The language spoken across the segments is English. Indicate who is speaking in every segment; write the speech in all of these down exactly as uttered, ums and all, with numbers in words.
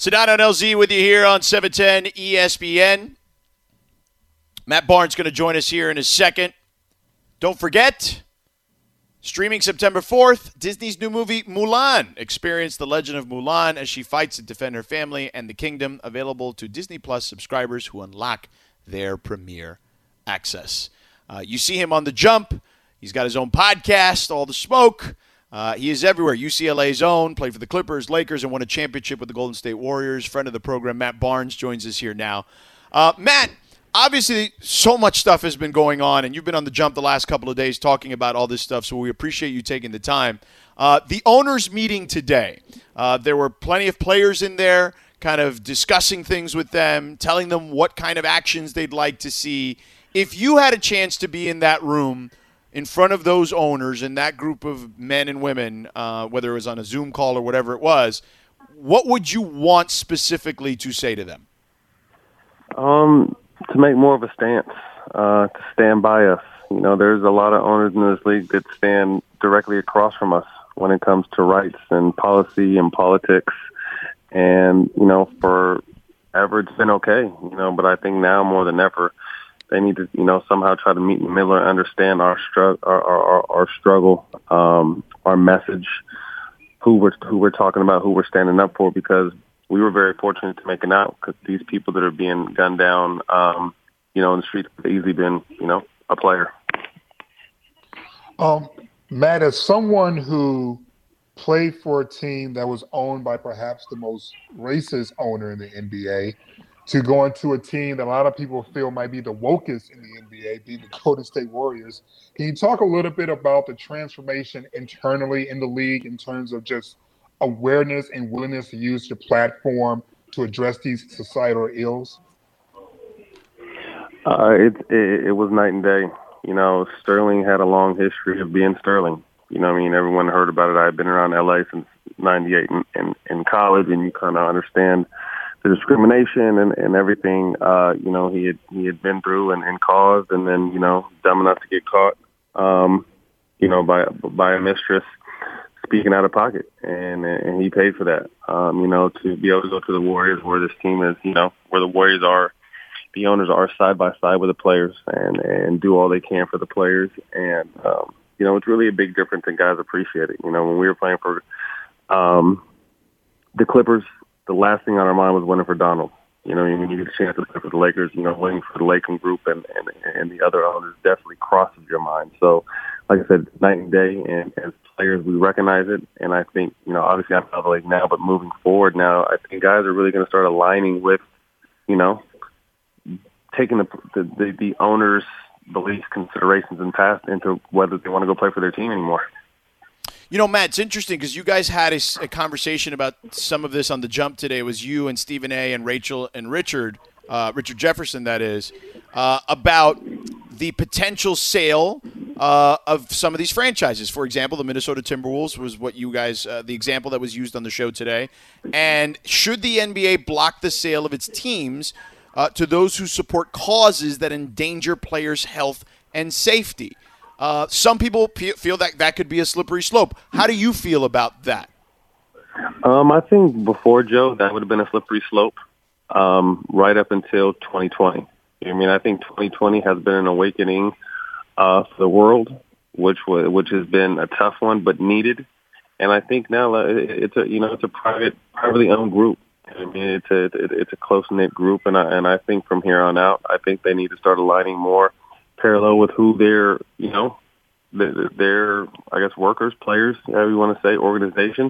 Speaker 1: Sedano and L Z with you here on seven ten E S P N. Matt Barnes going to join us here in a second. Don't forget, streaming September fourth, Disney's new movie Mulan. Experience the legend of Mulan as she fights to defend her family and the kingdom. Available to Disney Plus subscribers who unlock their premiere access. Uh, you see him on The Jump. He's got his own podcast, All the Smoke. Uh, he is everywhere. U C L A's own, played for the Clippers, Lakers, and won a championship with the Golden State Warriors. Friend of the program, Matt Barnes, joins us here now. Uh, Matt, obviously so much stuff has been going on, and you've been on The Jump the last couple of days talking about all this stuff, so we appreciate you taking the time. Uh, the owners' meeting today, uh, there were plenty of players in there kind of discussing things with them, telling them what kind of actions they'd like to see. If you had a chance to be in that room in front of those owners and that group of men and women, uh, whether it was on a Zoom call or whatever it was, what would you want specifically to say to them?
Speaker 2: Um, to make more of a stance, uh, to stand by us. You know, there's a lot of owners in this league that stand directly across from us when it comes to rights and policy and politics. And, you know, forever it's been okay, you know, but I think now more than ever, they need to, you know, somehow try to meet in the middle and understand our, stru- our, our, our struggle, um, our message, who we're, who we're talking about, who we're standing up for, because we were very fortunate to make it out, because these people that are being gunned down, um, you know, in the streets have easily been, you know, a player.
Speaker 3: Um, Matt, as someone who played for a team that was owned by perhaps the most racist owner in the N B A, to go into a team that a lot of people feel might be the wokest in the N B A, being the Golden State Warriors. Can you talk a little bit about the transformation internally in the league in terms of just awareness and willingness to use your platform to address these societal ills?
Speaker 2: Uh, it, it, it was night and day. You know, Sterling had a long history of being Sterling. You know what I mean? Everyone heard about it. I've been around L A since ninety-eight in, in, in college, and you kind of understand the discrimination and, and everything, uh, you know, he had he had been through and, and caused, and then, you know, dumb enough to get caught, um, you know, by by a mistress speaking out of pocket, and and he paid for that. Um, you know, to be able to go to the Warriors, where this team is, you know, where the Warriors are, the owners are side by side with the players, and and do all they can for the players, and um, you know, it's really a big difference, and guys appreciate it. You know, when we were playing for um, the Clippers, the last thing on our mind was winning for Donald. You know, when you get a chance to play for the Lakers, you know, winning for the Lakem group and, and, and the other owners definitely crosses your mind. So, like I said, night and day, and as players, we recognize it. And I think, you know, obviously I'm out of the league now, but moving forward now, I think guys are really going to start aligning with, you know, taking the the, the, the owners' beliefs, considerations, and past into whether they want to go play for their team anymore.
Speaker 1: You know, Matt, it's interesting because you guys had a, a conversation about some of this on The Jump today. It was you and Stephen A. and Rachel and Richard, uh, Richard Jefferson, that is, uh, about the potential sale uh, of some of these franchises. For example, the Minnesota Timberwolves was what you guys, uh, the example that was used on the show today. And should the N B A block the sale of its teams uh, to those who support causes that endanger players' health and safety? Uh, some people p- feel that that could be a slippery slope. How do you feel about that?
Speaker 2: Um, I think before, Joe, that would have been a slippery slope um, right up until twenty twenty. I mean, I think twenty twenty has been an awakening uh, for the world, which was, which has been a tough one but needed. And I think now uh, it's a you know it's a private, privately owned group. I mean, it's a it's a close knit group, and I, and I think from here on out, I think they need to start aligning more parallel with who their, you know, their, I guess, workers, players, however you want to say, organization.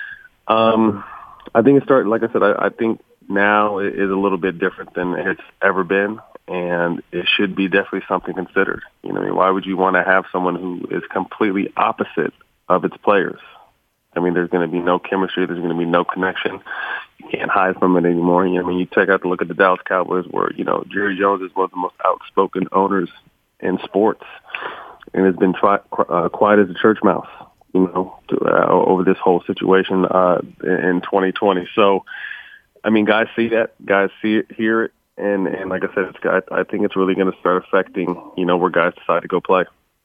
Speaker 2: Um, I think it started, like I said, I, I think now it is a little bit different than it's ever been, and it should be definitely something considered. You know, I mean, why would you want to have someone who is completely opposite of its players? I mean, there's going to be no chemistry. There's going to be no connection. You can't hide from it anymore. You know, I mean, you take out to look at the Dallas Cowboys, where, you know, Jerry Jones is one of the most outspoken owners in sports, and has been try, uh, quiet as a church mouse, you know, to, uh, over this whole situation uh, in twenty twenty. So, I mean, guys see that, guys see it, hear it, and, and like I said, it's, I, I think it's really going to start affecting, you know, where guys decide to go play.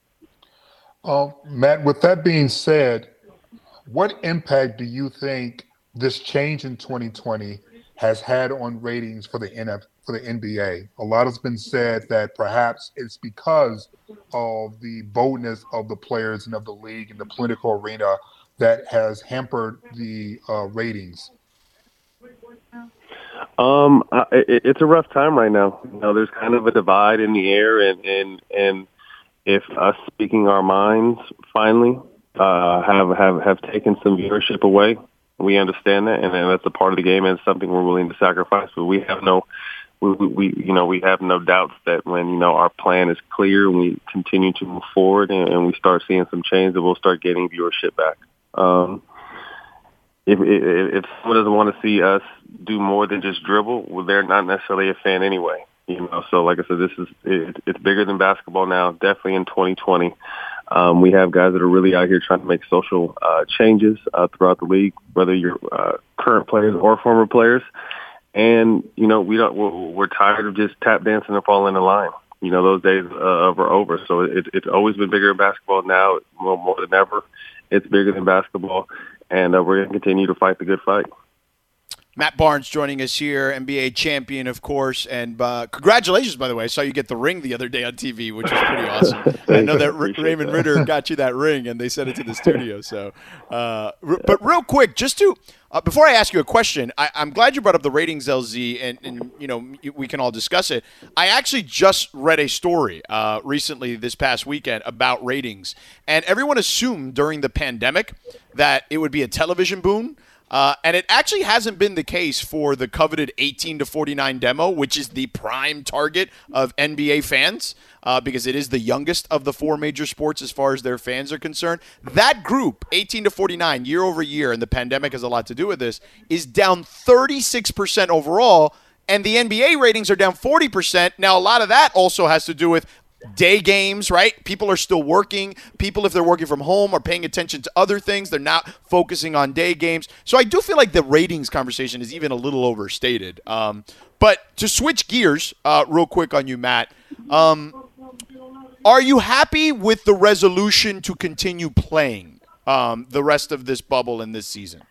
Speaker 3: Um, Matt, with that being said, what impact do you think this change in twenty twenty has had on ratings for the N F for the N B A. A lot has been said that perhaps it's because of the boldness of the players and of the league and the political arena that has hampered the uh, ratings.
Speaker 2: Um, I, it, it's a rough time right now. You know, there's kind of a divide in the air, and and and if us speaking our minds finally uh, have have have taken some viewership away, we understand that, and, and that's a part of the game, and it's something we're willing to sacrifice. But we have no, we, we, we you know, we have no doubts that when you know our plan is clear and we continue to move forward, and, and we start seeing some change, that we'll start getting viewership back. Um, if, if if someone doesn't want to see us do more than just dribble, well, they're not necessarily a fan anyway. You know, so like I said, this is it, it's bigger than basketball now. Definitely in twenty twenty, um, we have guys that are really out here trying to make social uh, changes uh, throughout the league, whether you're uh, current players or former players. And you know, we don't. We're, we're tired of just tap dancing and falling in line. You know, those days uh, are over. So it, it's always been bigger in basketball. Now, more, more than ever, it's bigger than basketball, and uh, we're going to continue to fight the good fight.
Speaker 1: Matt Barnes joining us here, N B A champion, of course, and uh, congratulations, by the way. I saw you get the ring the other day on T V, which was pretty awesome. I know that R- Raymond that. Ritter got you that ring, and they sent it to the studio. So, uh, r- but real quick, just to uh, before I ask you a question, I- I'm glad you brought up the ratings, L Z, and, and you know we can all discuss it. I actually just read a story uh, recently this past weekend about ratings, and everyone assumed during the pandemic that it would be a television boom. Uh, and it actually hasn't been the case for the coveted eighteen to forty-nine demo, which is the prime target of N B A fans, uh, because it is the youngest of the four major sports as far as their fans are concerned. That group, eighteen to forty-nine, year over year, and the pandemic has a lot to do with this, is down thirty-six percent overall, and the N B A ratings are down forty percent. Now, a lot of that also has to do with day games, right? People are still working. People, if they're working from home, are paying attention to other things. They're not focusing on day games. So I do feel like the ratings conversation is even a little overstated. Um, but to switch gears uh, real quick on you, Matt, um, are you happy with the resolution to continue playing um, the rest of this bubble in this season?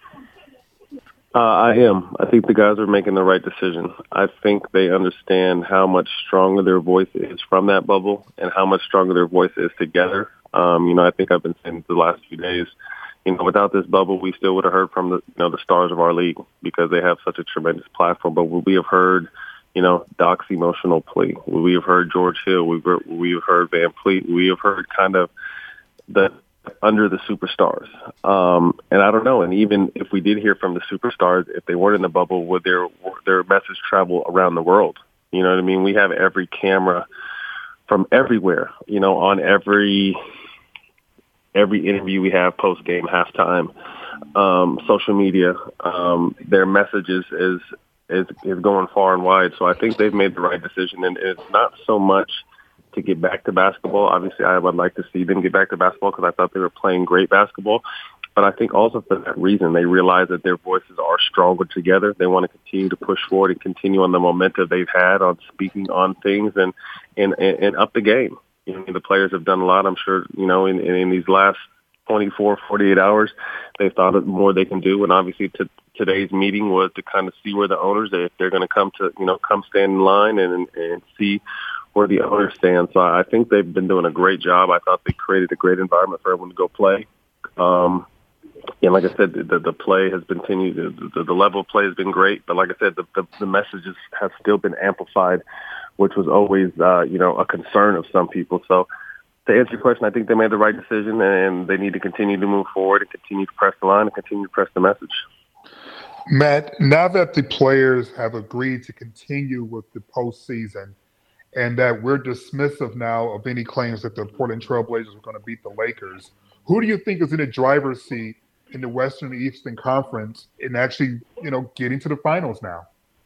Speaker 2: Uh, I am. I think the guys are making the right decision. I think they understand how much stronger their voice is from that bubble and how much stronger their voice is together. Um, you know, I think I've been saying the last few days, you know, without this bubble, we still would have heard from the, you know, the stars of our league because they have such a tremendous platform. But would we have heard, you know, Doc's emotional plea? Would we have heard George Hill? We've heard, we have heard Van Fleet. We have heard kind of the under the superstars. Um, and I don't know. And even if we did hear from the superstars, if they weren't in the bubble, would their their message travel around the world? You know what I mean? We have every camera from everywhere, you know, on every every interview we have post game, halftime, um, social media. Um, their messages is, is is going far and wide. So I think they've made the right decision. And it's not so much to get back to basketball. Obviously, I would like to see them get back to basketball because I thought they were playing great basketball. But I think also for that reason, they realize that their voices are stronger together. They want to continue to push forward and continue on the momentum they've had on speaking on things and and, and up the game. You know, the players have done a lot, I'm sure, you know, in, in these last twenty-four, forty-eight hours. They've thought of more they can do. And obviously to, today's meeting was to kind of see where the owners, if they're going to come to, you know, come stand in line and, and see where the owners stand. So I think they've been doing a great job. I thought they created a great environment for everyone to go play. Um, and like I said, the, the play has continued. The, the, the level of play has been great. But like I said, the, the, the messages have still been amplified, which was always, uh, you know, a concern of some people. So to answer your question, I think they made the right decision, and they need to continue to move forward and continue to press the line and continue to press the message.
Speaker 3: Matt, now that the players have agreed to continue with the postseason, and that we're dismissive now of any claims that the Portland Trailblazers are going to beat the Lakers, who do you think is in the driver's seat in the Western and Eastern Conference in actually, you know, getting to the finals now?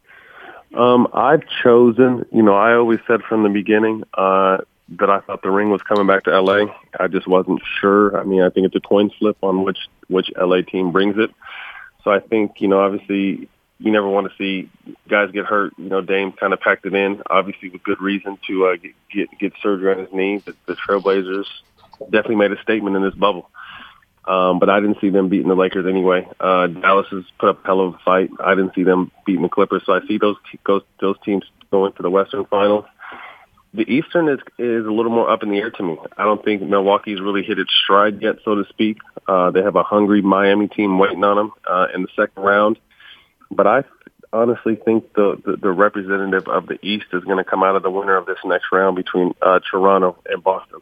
Speaker 2: Um, I've chosen, you know, I always said from the beginning uh, that I thought the ring was coming back to L A. I just wasn't sure. I mean, I think it's a coin flip on which, which L A team brings it. So I think, you know, obviously you never want to see guys get hurt. You know, Dame kind of packed it in, obviously with good reason to uh, get, get get surgery on his knee. But the Trailblazers definitely made a statement in this bubble. Um, but I didn't see them beating the Lakers anyway. Uh, Dallas has put up a hell of a fight. I didn't see them beating the Clippers, so I see those those, those teams going to the Western Finals. The Eastern is is a little more up in the air to me. I don't think Milwaukee's really hit its stride yet, so to speak. Uh, they have a hungry Miami team waiting on them uh, in the second round. But I honestly think the, the, the representative of the East is going to come out of the winner of this next round between uh, Toronto and Boston.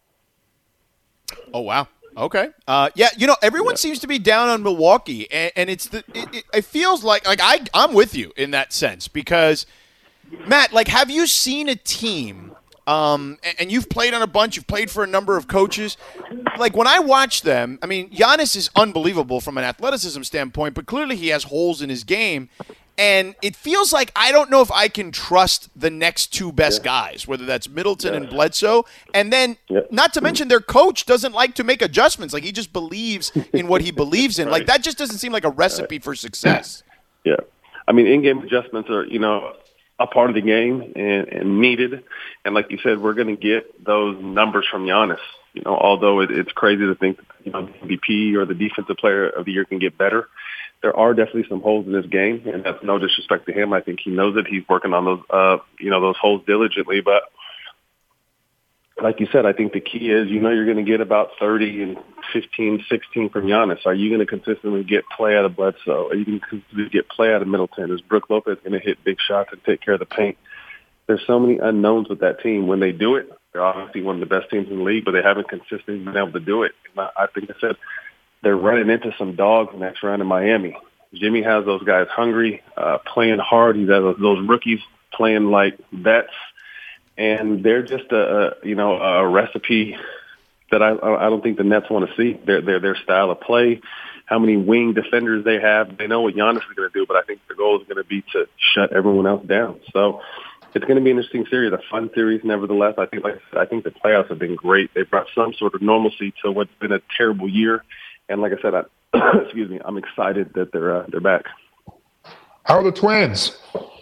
Speaker 1: Oh, wow. Okay. Uh, yeah, you know, everyone yeah. seems to be down on Milwaukee, and, and it's the it, it, it feels like like I I'm with you in that sense because Matt, like, have you seen a team? Um, and, and you've played on a bunch. You've played for a number of coaches. Like when I watch them, I mean, Giannis is unbelievable from an athleticism standpoint, but clearly he has holes in his game. And it feels like I don't know if I can trust the next two best yeah. guys, whether that's Middleton yeah. and Bledsoe. And then, yeah. not to mention, their coach doesn't like to make adjustments. Like, he just believes in what he believes in. Right. Like, that just doesn't seem like a recipe right. for success.
Speaker 2: Yeah. I mean, in-game adjustments are, you know, a part of the game and, and needed. And like you said, we're going to get those numbers from Giannis. You know, although it, it's crazy to think, you know, the M V P or the defensive player of the year can get better. There are definitely some holes in his game, and that's no disrespect to him. I think he knows it. He's working on those, uh, you know, those holes diligently. But like you said, I think the key is, you know, you're going to get about thirty and fifteen, sixteen from Giannis. Are you going to consistently get play out of Bledsoe? Are you going to consistently get play out of Middleton? Is Brook Lopez going to hit big shots and take care of the paint? There's so many unknowns with that team. When they do it, they're obviously one of the best teams in the league, but they haven't consistently been able to do it. And I think I said, they're running into some dogs next round in Miami. Jimmy has those guys hungry, uh, playing hard. He's got those, those rookies playing like vets, and they're just a, a you know a recipe that I I don't think the Nets want to see. Their their their style of play, how many wing defenders they have. They know what Giannis is going to do, but I think the goal is going to be to shut everyone else down. So it's going to be an interesting series, a fun series. Nevertheless, I think like I think the playoffs have been great. They brought some sort of normalcy to what's been a terrible year. And like I said, I, excuse me, I'm excited that they're uh, they're back.
Speaker 3: How are the Twins?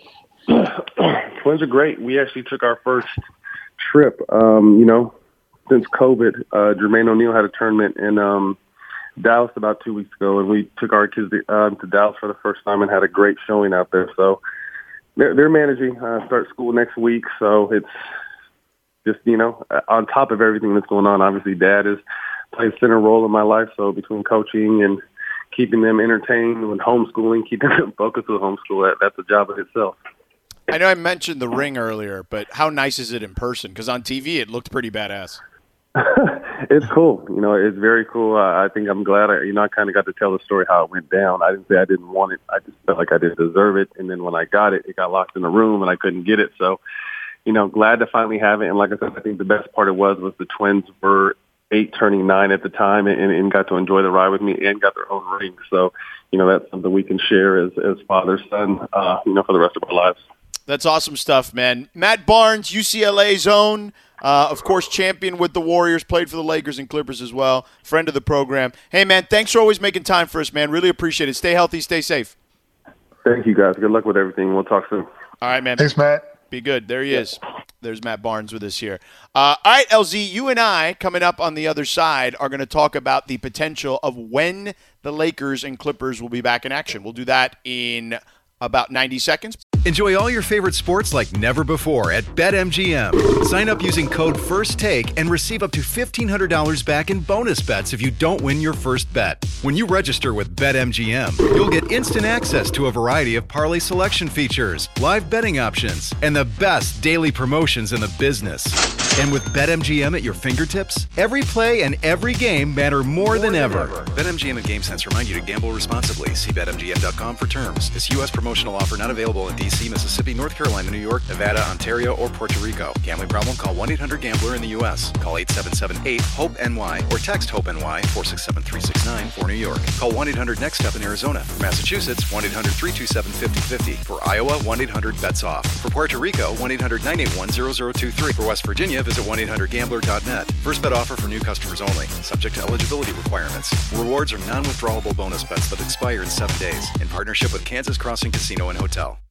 Speaker 2: Twins are great. We actually took our first trip, um, you know, since COVID. Uh, Jermaine O'Neal had a tournament in um, Dallas about two weeks ago, and we took our kids to, uh, to Dallas for the first time and had a great showing out there. So they're, they're managing. Uh, start school next week, so it's just, you know, on top of everything that's going on. Obviously, Dad is plays center role in my life. So between coaching and keeping them entertained and homeschooling, keeping them focused with homeschool, that, that's a job in itself.
Speaker 1: I know I mentioned the ring earlier, but how nice is it in person? Because on T V, it looked pretty badass.
Speaker 2: It's cool. You know, it's very cool. Uh, I think I'm glad, I, you know, I kind of got to tell the story how it went down. I didn't say I didn't want it. I just felt like I didn't deserve it. And then when I got it, it got locked in a room and I couldn't get it. So, you know, glad to finally have it. And like I said, I think the best part it was was the Twins were eight turning nine at the time and, and got to enjoy the ride with me and got their own ring. So, you know, that's something we can share as, as father, son, uh, you know, for the rest of our lives.
Speaker 1: That's awesome stuff, man. Matt Barnes, U C L A's own, uh, of course, champion with the Warriors, played for the Lakers and Clippers as well, friend of the program. Hey, man, thanks for always making time for us, man. Really appreciate it. Stay healthy, stay safe.
Speaker 2: Thank you, guys. Good luck with everything. We'll talk soon.
Speaker 1: All right, man.
Speaker 3: Thanks, Matt.
Speaker 1: Be good. There he is. There's Matt Barnes with us here. Uh, all right, L Z, you and I, coming up on the other side, are going to talk about the potential of when the Lakers and Clippers will be back in action. We'll do that in about ninety seconds.
Speaker 4: Enjoy all your favorite sports like never before at BetMGM. Sign up using code FIRSTTAKE and receive up to fifteen hundred dollars back in bonus bets if you don't win your first bet. When you register with BetMGM, you'll get instant access to a variety of parlay selection features, live betting options, and the best daily promotions in the business. And with BetMGM at your fingertips, every play and every game matter more, more than, than ever. ever. BetMGM and GameSense remind you to gamble responsibly. See Bet M G M dot com for terms. This U S promotional offer not available in D C, Mississippi, North Carolina, New York, Nevada, Ontario, or Puerto Rico. Gambling problem? Call one eight hundred gambler in the U S. Call eight seven seven eight hope N Y or text HOPE-NY four six seven three six nine for New York. Call one eight hundred next step in Arizona. For Massachusetts, one eight hundred three two seven five zero five zero. For Iowa, one eight hundred bets off. For Puerto Rico, one eight hundred nine eight one zero zero two three. For West Virginia, visit one eight hundred gambler dot net. First bet offer for new customers only. Subject to eligibility requirements. Rewards are non-withdrawable bonus bets that expire in seven days. In partnership with Kansas Crossing Casino and Hotel.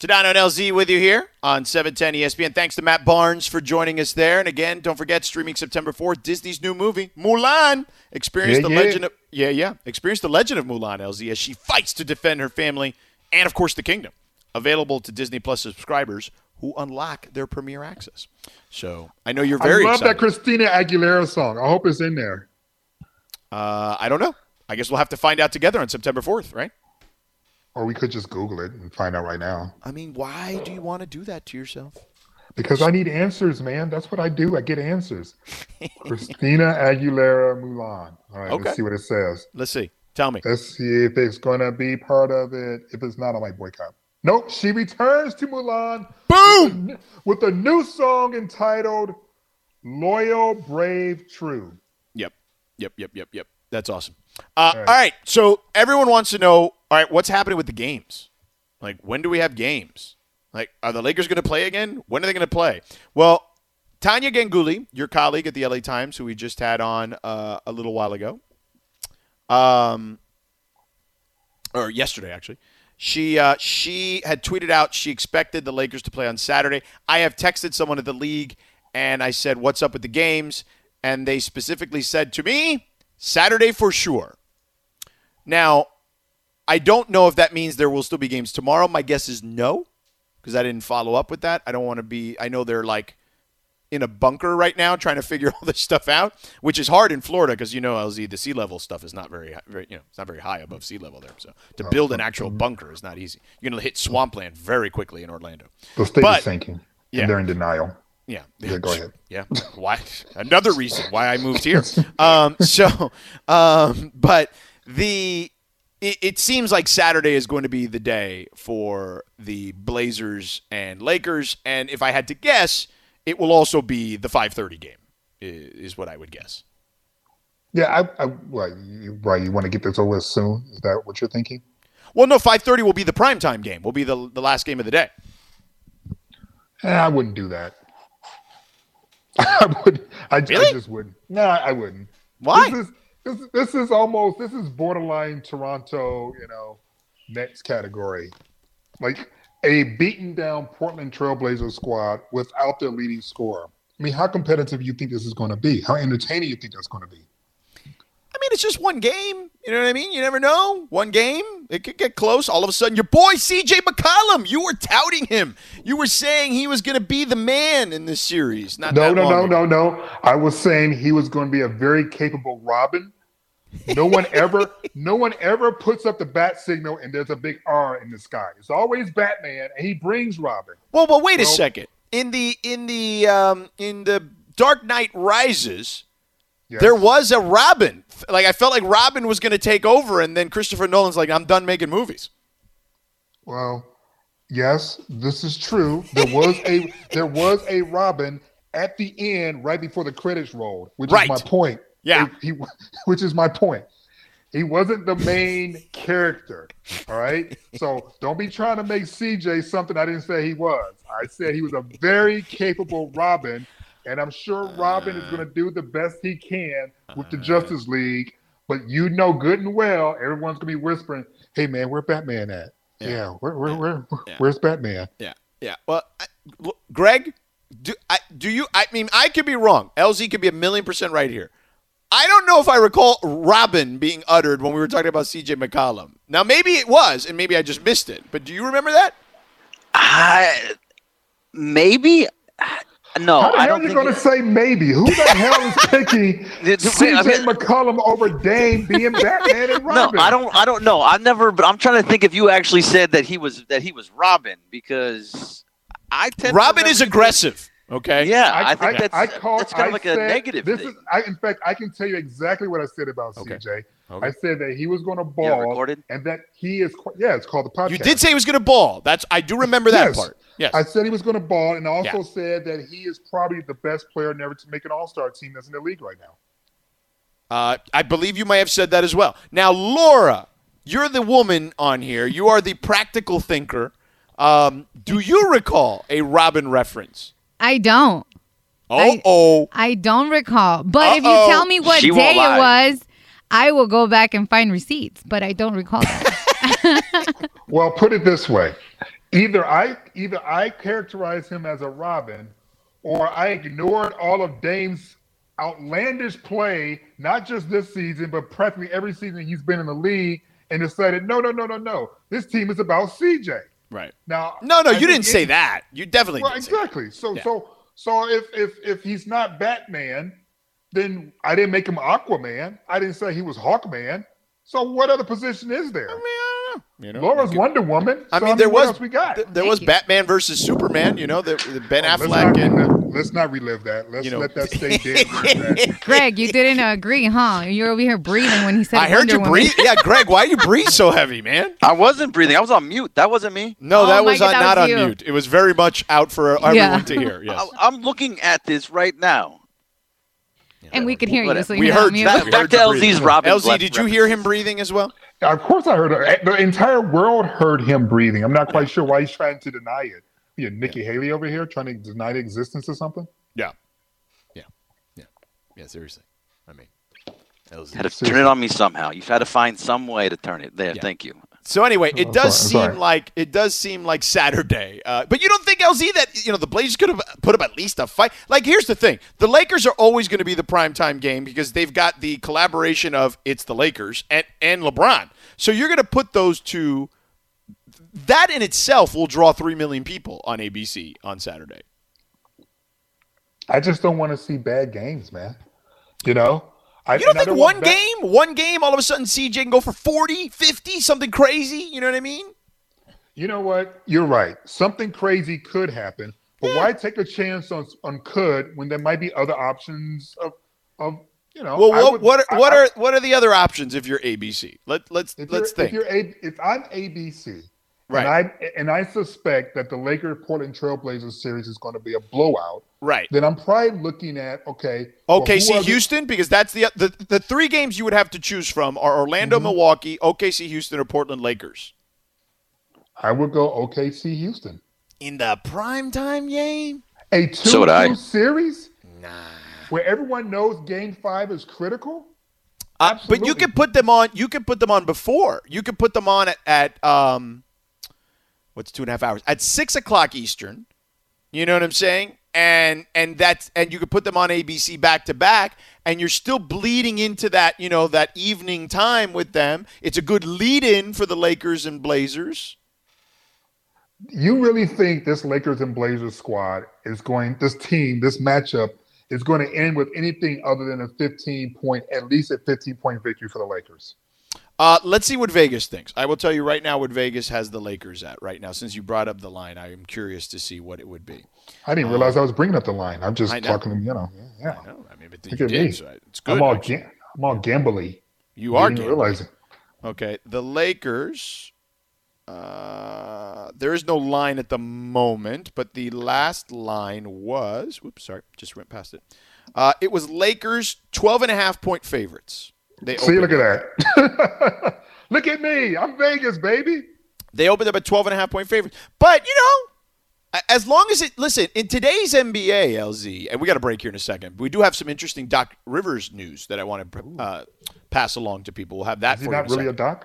Speaker 1: Sedano and L Z with you here on seven ten E S P N. Thanks to Matt Barnes for joining us there. And again, don't forget, streaming September fourth, Disney's new movie, Mulan. Experience
Speaker 3: yeah,
Speaker 1: the
Speaker 3: yeah.
Speaker 1: legend of yeah, yeah. Experience the legend of Mulan, L Z, as she fights to defend her family and, of course, the kingdom. Available to Disney Plus subscribers who unlock their premiere access. So I know you're very
Speaker 3: I love
Speaker 1: excited.
Speaker 3: that Christina Aguilera song. I hope it's in there.
Speaker 1: Uh, I don't know. I guess we'll have to find out together on September fourth, right?
Speaker 3: Or we could just Google it and find out right now.
Speaker 1: I mean, why do you want to do that to yourself?
Speaker 3: Because I need answers, man. That's what I do. I get answers. Christina Aguilera Mulan. All right,
Speaker 1: Okay.
Speaker 3: let's see what it says.
Speaker 1: Let's see. Tell me.
Speaker 3: Let's see if it's going to be part of it. If it's not, I might boycott. Nope. She returns to Mulan.
Speaker 1: Boom!
Speaker 3: With a, with a new song entitled Loyal, Brave, True.
Speaker 1: Yep. Yep, yep, yep, yep. That's awesome. Uh, all,
Speaker 3: right.
Speaker 1: all right. So everyone wants to know, all right, what's happening with the games? Like, when do we have games? Like, are the Lakers going to play again? When are they going to play? Well, Tanya Ganguly, your colleague at the L A Times, who we just had on uh, a little while ago, um, or yesterday, actually, she uh, she had tweeted out she expected the Lakers to play on Saturday. I have texted someone at the league, and I said, what's up with the games? And they specifically said to me, Saturday for sure. Now, I don't know if that means there will still be games tomorrow. My guess is no, because I didn't follow up with that. I don't want to be – I know they're like in a bunker right now trying to figure all this stuff out, which is hard in Florida because, you know, L Z, the sea level stuff is not very, very – you know, it's not very high above sea level there. So to build an actual bunker is not easy. You're going to hit swampland very quickly in Orlando.
Speaker 3: The state
Speaker 1: But-
Speaker 3: is sinking.
Speaker 1: Yeah.
Speaker 3: And they're in denial.
Speaker 1: Yeah.
Speaker 3: Yeah, go ahead.
Speaker 1: Yeah. Why? Another reason why I moved here. Um, so, um, but the it, it seems like Saturday is going to be the day for the Blazers and Lakers, and if I had to guess, it will also be the five thirty game. Is, is what I would guess.
Speaker 3: Yeah, I, I what, you, right, you want to get this over soon? Is that what you're thinking?
Speaker 1: Well, no, five thirty will be the primetime game. Will be the the last game of the day.
Speaker 3: Eh, I wouldn't do that. I would. I,
Speaker 1: Really?
Speaker 3: I just wouldn't. No, I wouldn't.
Speaker 1: Why?
Speaker 3: This is, this, is- this is almost this is borderline Toronto, you know, next category. Like a beaten down Portland Trailblazers squad without their leading scorer. I mean, how competitive do you think this is going to be? How entertaining you think that's going to be?
Speaker 1: I mean, it's just one game. You know what I mean? You never know. One game. It could get close. All of a sudden, your boy, C J McCollum, you were touting him. You were saying he was going to be the man in this series. Not
Speaker 3: No,
Speaker 1: that
Speaker 3: no,
Speaker 1: long
Speaker 3: no,
Speaker 1: ago.
Speaker 3: no, no. I was saying he was going to be a very capable Robin. No one ever, no one ever puts up the bat signal and there's a big R in the sky. It's always Batman, and he brings Robin.
Speaker 1: Well, well, wait a
Speaker 3: Well-
Speaker 1: second. In the in the um, in the Dark Knight Rises,
Speaker 3: Yes.
Speaker 1: there was a Robin. Like I felt like Robin was going to take over, and then Christopher Nolan's like, "I'm done making movies."
Speaker 3: Well, yes, this is true. There was a there was a Robin at the end, right before the credits rolled, which
Speaker 1: Right.
Speaker 3: is my point.
Speaker 1: Yeah.
Speaker 3: He, he- which is my point. He wasn't the main character. All right. So don't be trying to make C J something I didn't say he was. I said he was a very capable Robin, and I'm sure Robin is going to do the best he can with the Justice League. But you know good and well, everyone's going to be whispering, "Hey man, where Batman at?
Speaker 1: Yeah.
Speaker 3: Yeah, where, where, where,
Speaker 1: Yeah.
Speaker 3: where's Batman?"
Speaker 1: Yeah, yeah. Well, I, look, Greg, do I, do you? I mean, I could be wrong. L Z could be a million percent right here. I don't know if I recall Robin being uttered when we were talking about C J McCollum. Now, maybe it was, and maybe I just missed it. But do you remember that?
Speaker 5: I maybe no.
Speaker 3: How the
Speaker 5: I
Speaker 3: hell
Speaker 5: don't
Speaker 3: are you
Speaker 5: think
Speaker 3: going to say maybe? Who the hell is picking
Speaker 5: It's-
Speaker 3: C J
Speaker 5: I mean-
Speaker 3: McCollum over Dame being Batman and
Speaker 5: No,
Speaker 3: Robin?
Speaker 5: I don't. I don't know. I've never. But I'm trying to think if you actually said that he was that he was Robin because I tend.
Speaker 1: Robin
Speaker 5: to
Speaker 1: is
Speaker 5: remember-
Speaker 1: aggressive. Okay.
Speaker 5: Yeah, I, think that's
Speaker 3: I called,
Speaker 5: that's kind of
Speaker 3: I
Speaker 5: like a
Speaker 3: said-
Speaker 5: negative
Speaker 3: This
Speaker 5: thing.
Speaker 3: is, I, in fact, I can tell you exactly what I said about
Speaker 1: Okay.
Speaker 3: C J.
Speaker 1: Okay.
Speaker 3: I said that he was going to
Speaker 5: You have
Speaker 3: ball,
Speaker 5: recorded?
Speaker 3: and that he is. qu- Yeah, it's called the podcast.
Speaker 1: You did say he was going to ball. That's I do remember that
Speaker 3: Yes.
Speaker 1: part. Yes.
Speaker 3: I said he was going to ball, and I also
Speaker 1: Yeah.
Speaker 3: said that he is probably the best player never to make an All-Star team that's in the league right now.
Speaker 1: Uh, I believe you may have said that as well. Now, Laura, you're the woman on here. You are the practical thinker. Um, do you recall a Robin reference?
Speaker 6: I don't.
Speaker 1: Oh, oh.
Speaker 6: I don't recall. But if you
Speaker 1: Uh-oh.
Speaker 6: tell me what
Speaker 5: She won't
Speaker 6: day it
Speaker 5: lie.
Speaker 6: was, I will go back and find receipts. But I don't recall that.
Speaker 3: Well, put it this way. either I either I characterize him as a Robin, or I ignored all of Dame's outlandish play, not just this season, but practically every season he's been in the league, and decided, no, no, no, no, no. This team is about C J.
Speaker 1: Right.
Speaker 3: Now,
Speaker 1: no, no,
Speaker 3: I
Speaker 1: you didn't
Speaker 3: it,
Speaker 1: say that. You definitely
Speaker 3: well,
Speaker 1: didn't.
Speaker 3: Exactly. So,
Speaker 1: yeah.
Speaker 3: so, so if if if he's not Batman, then I didn't make him Aquaman. I didn't say he was Hawkman. So, what other position is there?
Speaker 1: I mean, I don't know. You know,
Speaker 3: Laura's
Speaker 1: could,
Speaker 3: Wonder Woman.
Speaker 1: I
Speaker 3: so,
Speaker 1: mean, there
Speaker 3: what
Speaker 1: was
Speaker 3: else we got.
Speaker 1: th- there was
Speaker 6: you.
Speaker 1: Batman versus Superman. You know, the, the Ben
Speaker 3: Oh,
Speaker 1: Affleck
Speaker 3: let's not,
Speaker 1: and.
Speaker 3: relive, let's not relive that. Let's
Speaker 1: You know.
Speaker 3: let that stay dead.
Speaker 6: Greg, you didn't agree, huh? You're over here breathing when he said
Speaker 1: I heard
Speaker 6: Wonder
Speaker 1: you
Speaker 6: Woman.
Speaker 1: breathe. Yeah, Greg, why you breathe so heavy, man?
Speaker 5: I wasn't breathing. I was on mute. That wasn't me.
Speaker 1: No,
Speaker 6: Oh
Speaker 1: that
Speaker 6: my
Speaker 1: was
Speaker 6: God,
Speaker 1: on,
Speaker 6: that
Speaker 1: not
Speaker 6: was
Speaker 1: on
Speaker 6: you.
Speaker 1: mute. It was very much out for everyone
Speaker 6: Yeah.
Speaker 1: to hear. Yes.
Speaker 5: I, I'm looking at this right now.
Speaker 6: And we could hear you,
Speaker 5: Whatever.
Speaker 6: so
Speaker 1: We
Speaker 6: you're
Speaker 1: heard
Speaker 6: on mute.
Speaker 1: that.
Speaker 5: Back, back to
Speaker 1: you
Speaker 5: L
Speaker 1: breathing.
Speaker 5: Z's Robin.
Speaker 1: L Z,
Speaker 5: Black
Speaker 1: did you hear him
Speaker 5: references.
Speaker 1: breathing as well?
Speaker 3: Of course, I heard it. The entire world heard him breathing. I'm not quite sure why he's trying to deny it. Yeah, Nikki Haley over here trying to deny the existence of something.
Speaker 1: Yeah. Yeah. Yeah. Yeah, seriously. I mean, L Z.
Speaker 5: Had to turn it on me somehow. You've had to find some way to turn it. There,
Speaker 1: Yeah.
Speaker 5: thank you.
Speaker 1: So anyway, it
Speaker 3: Oh,
Speaker 1: does
Speaker 3: sorry,
Speaker 1: seem
Speaker 3: sorry.
Speaker 1: like it does seem like Saturday. Uh, but you don't think L Z that you know the Blazers could have put up at least a fight? Like here's the thing: the Lakers are always going to be the primetime game because they've got the collaboration of it's the Lakers and and LeBron. So you're going to put those two. That in itself will draw three million people on A B C on Saturday.
Speaker 3: I just don't want to see bad games, man. You know? I,
Speaker 1: You don't
Speaker 3: and I
Speaker 1: think
Speaker 3: want
Speaker 1: one
Speaker 3: bad-
Speaker 1: game, one game, all of a sudden C J can go for forty, fifty, something crazy? You know what I mean?
Speaker 3: You know what? You're right. Something crazy could happen, but why take a chance on on could when there might be other options of of you know?
Speaker 1: Well,
Speaker 3: I
Speaker 1: what
Speaker 3: would-
Speaker 1: what
Speaker 3: I-
Speaker 1: are, what
Speaker 3: I-
Speaker 1: are what are the other options if you're A B C? Let let's
Speaker 3: if
Speaker 1: let's
Speaker 3: you're,
Speaker 1: think.
Speaker 3: If you're a, if I'm A B C,
Speaker 1: Right.
Speaker 3: and I and I suspect that the Lakers Portland Trailblazers series is going to be a blowout,
Speaker 1: Right.
Speaker 3: then I'm probably looking at okay. well, who
Speaker 1: O K C
Speaker 3: are the-
Speaker 1: Houston, because that's the, the the three games you would have to choose from are Orlando,
Speaker 3: Mm-hmm.
Speaker 1: Milwaukee, O K C Houston, or Portland Lakers.
Speaker 3: I would go O K C Houston.
Speaker 1: In the primetime game?
Speaker 3: A two
Speaker 5: So would I.
Speaker 3: two series
Speaker 1: Nah.
Speaker 3: where everyone knows Game Five is critical.
Speaker 1: Uh, but you
Speaker 3: Absolutely.
Speaker 1: could put them on. You could put them on before. You could put them on at, at um, what's two and a half hours at six o'clock Eastern. You know what I'm saying? And and that's and you could put them on A B C back to back, and you're still bleeding into that you know that evening time with them. It's a good lead-in for the Lakers and Blazers.
Speaker 3: You really think this Lakers and Blazers squad is going, this team, this matchup is going to end with anything other than a fifteen point, at least a fifteen point victory for the Lakers?
Speaker 1: Uh, let's see what Vegas thinks. I will tell you right now what Vegas has the Lakers at right now. Since you brought up the line, I am curious to see what it would be.
Speaker 3: I didn't realize I was bringing up the line. I'm just
Speaker 1: I know.
Speaker 3: talking to you know. Yeah,
Speaker 1: I know. I mean, but
Speaker 3: Look
Speaker 1: you
Speaker 3: at
Speaker 1: did,
Speaker 3: me.
Speaker 1: so it's good.
Speaker 3: I'm all
Speaker 1: actually.
Speaker 3: gam- I'm all gambly.
Speaker 1: You are
Speaker 3: didn't even
Speaker 1: gambling.
Speaker 3: realize it.
Speaker 1: Okay, the Lakers. Uh, there is no line at the moment, but the last line was. Whoops, sorry, just went past it. Uh, it was Lakers twelve and a half point favorites. They
Speaker 3: See, look
Speaker 1: opened-
Speaker 3: at that. Look at me. I'm Vegas, baby.
Speaker 1: They opened up at twelve and a half point favorites. But, you know, a- as long as it, listen, in today's N B A, L Z, and we got a break here in a second, but we do have some interesting Doc Rivers news that I want to uh, pass along to people. We'll have that
Speaker 3: Is he
Speaker 1: for you in
Speaker 3: not
Speaker 1: a
Speaker 3: really a
Speaker 1: second.
Speaker 3: doc?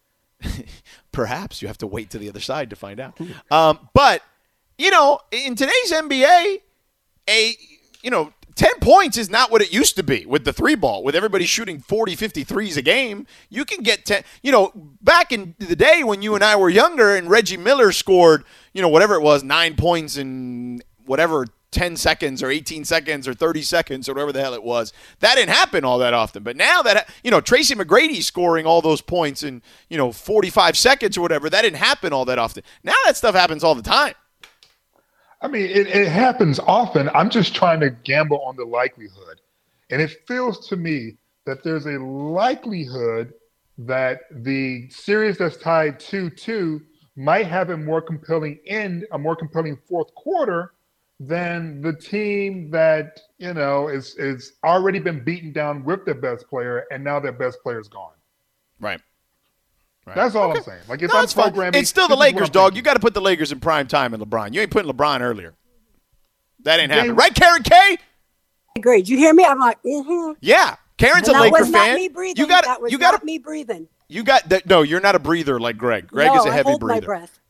Speaker 1: Perhaps you have to wait to the other side to find out. Um, but, you know, in today's N B A, a, you know, ten points is not what it used to be with the three ball, with everybody shooting forty, fifty threes a game. You can get ten, you know, back in the day when you and I were younger and Reggie Miller scored, you know, whatever it was, nine points in whatever, ten seconds or eighteen seconds or thirty seconds or whatever the hell it was. That didn't happen all that often. But now that, you know, Tracy McGrady scoring all those points in, you know, forty-five seconds or whatever, that didn't happen all that often. Now that stuff happens all the time.
Speaker 3: I mean, it, it happens often. I'm just trying to gamble on the likelihood. And it feels to me that there's a likelihood that the series that's tied two two might have a more compelling end, a more compelling fourth quarter than the team that, you know, is is already been beaten down with their best player, and now their best player is gone.
Speaker 1: Right. Right.
Speaker 3: That's all
Speaker 1: Okay.
Speaker 3: I'm saying. Like, if
Speaker 1: No,
Speaker 3: I'm
Speaker 1: it's fine.
Speaker 3: programming,
Speaker 1: It's still the
Speaker 3: this is what
Speaker 1: Lakers,
Speaker 3: I'm
Speaker 1: dog.
Speaker 3: thinking.
Speaker 1: You got to put the Lakers in prime time and LeBron. You ain't putting LeBron earlier. That ain't
Speaker 3: They-
Speaker 1: happening. Right, Karen K?
Speaker 7: Great. You hear me? I'm like, mm-hmm.
Speaker 1: Yeah. Karen's
Speaker 7: And
Speaker 1: a
Speaker 7: that
Speaker 1: Laker
Speaker 7: was not
Speaker 1: fan.
Speaker 7: me breathing.
Speaker 1: You got
Speaker 7: that was
Speaker 1: you got
Speaker 7: not me breathing.
Speaker 1: You got that. No, you're not a breather like Greg. Greg
Speaker 7: no,
Speaker 1: is a
Speaker 7: I
Speaker 1: heavy
Speaker 7: hold
Speaker 1: breather.
Speaker 7: my breath.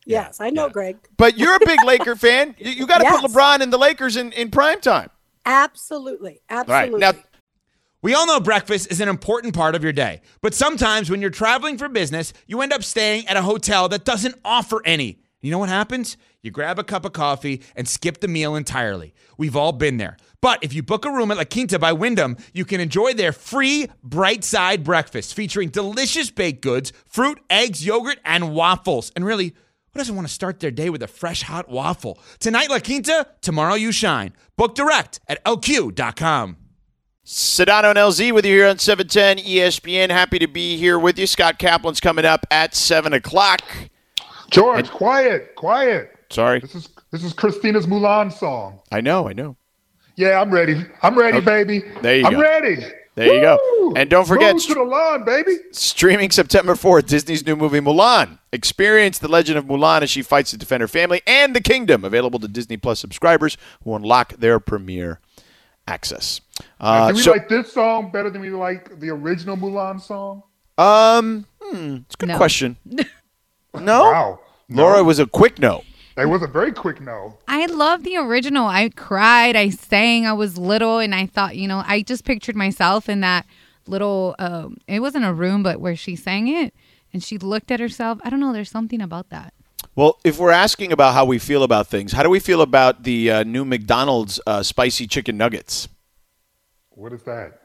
Speaker 7: Yes, I know,
Speaker 1: yeah.
Speaker 7: Greg.
Speaker 1: But you're a big Laker fan. You, you got to
Speaker 7: Yes.
Speaker 1: put LeBron and the Lakers in, in prime time.
Speaker 7: Absolutely. Absolutely.
Speaker 1: All right. Now,
Speaker 8: We all know breakfast is an important part of your day, but sometimes when you're traveling for business, you end up staying at a hotel that doesn't offer any. You know what happens? You grab a cup of coffee and skip the meal entirely. We've all been there. But if you book a room at La Quinta by Wyndham, you can enjoy their free Bright Side breakfast featuring delicious baked goods, fruit, eggs, yogurt, and waffles. And really, who doesn't want to start their day with a fresh, hot waffle? Tonight, La Quinta, tomorrow you shine. Book direct at L Q dot com.
Speaker 1: Sedano and L Z with you here on seven ten E S P N. Happy to be here with you. Scott Kaplan's coming up at seven o'clock.
Speaker 3: George,
Speaker 1: And-
Speaker 3: quiet, quiet.
Speaker 1: Sorry.
Speaker 3: This is this is Christina's Mulan song.
Speaker 1: I know, I know.
Speaker 3: Yeah, I'm ready. I'm ready,
Speaker 1: Okay.
Speaker 3: baby.
Speaker 1: There you
Speaker 3: I'm
Speaker 1: go.
Speaker 3: ready.
Speaker 1: There you go.
Speaker 3: Woo!
Speaker 1: And don't forget,
Speaker 3: Move to the lawn, baby.
Speaker 1: streaming September fourth, Disney's new movie Mulan. Experience the legend of Mulan as she fights to defend her family and the kingdom. Available to Disney Plus subscribers who unlock their premiere access. Uh,
Speaker 3: Do we
Speaker 1: so,
Speaker 3: like this song better than we like the original Mulan song?
Speaker 1: um, hmm, it's a good
Speaker 6: No.
Speaker 1: question. No?
Speaker 3: Wow. No.
Speaker 1: Laura was a quick no.
Speaker 3: That was a very quick no.
Speaker 6: I love the original. I cried. I sang. I was little, and I thought, you know, I just pictured myself in that little. Um, it wasn't a room, but where she sang it, and she looked at herself. I don't know. There's something about that.
Speaker 1: Well, if we're asking about how we feel about things, how do we feel about the uh, new McDonald's uh, spicy chicken nuggets?
Speaker 3: What is that?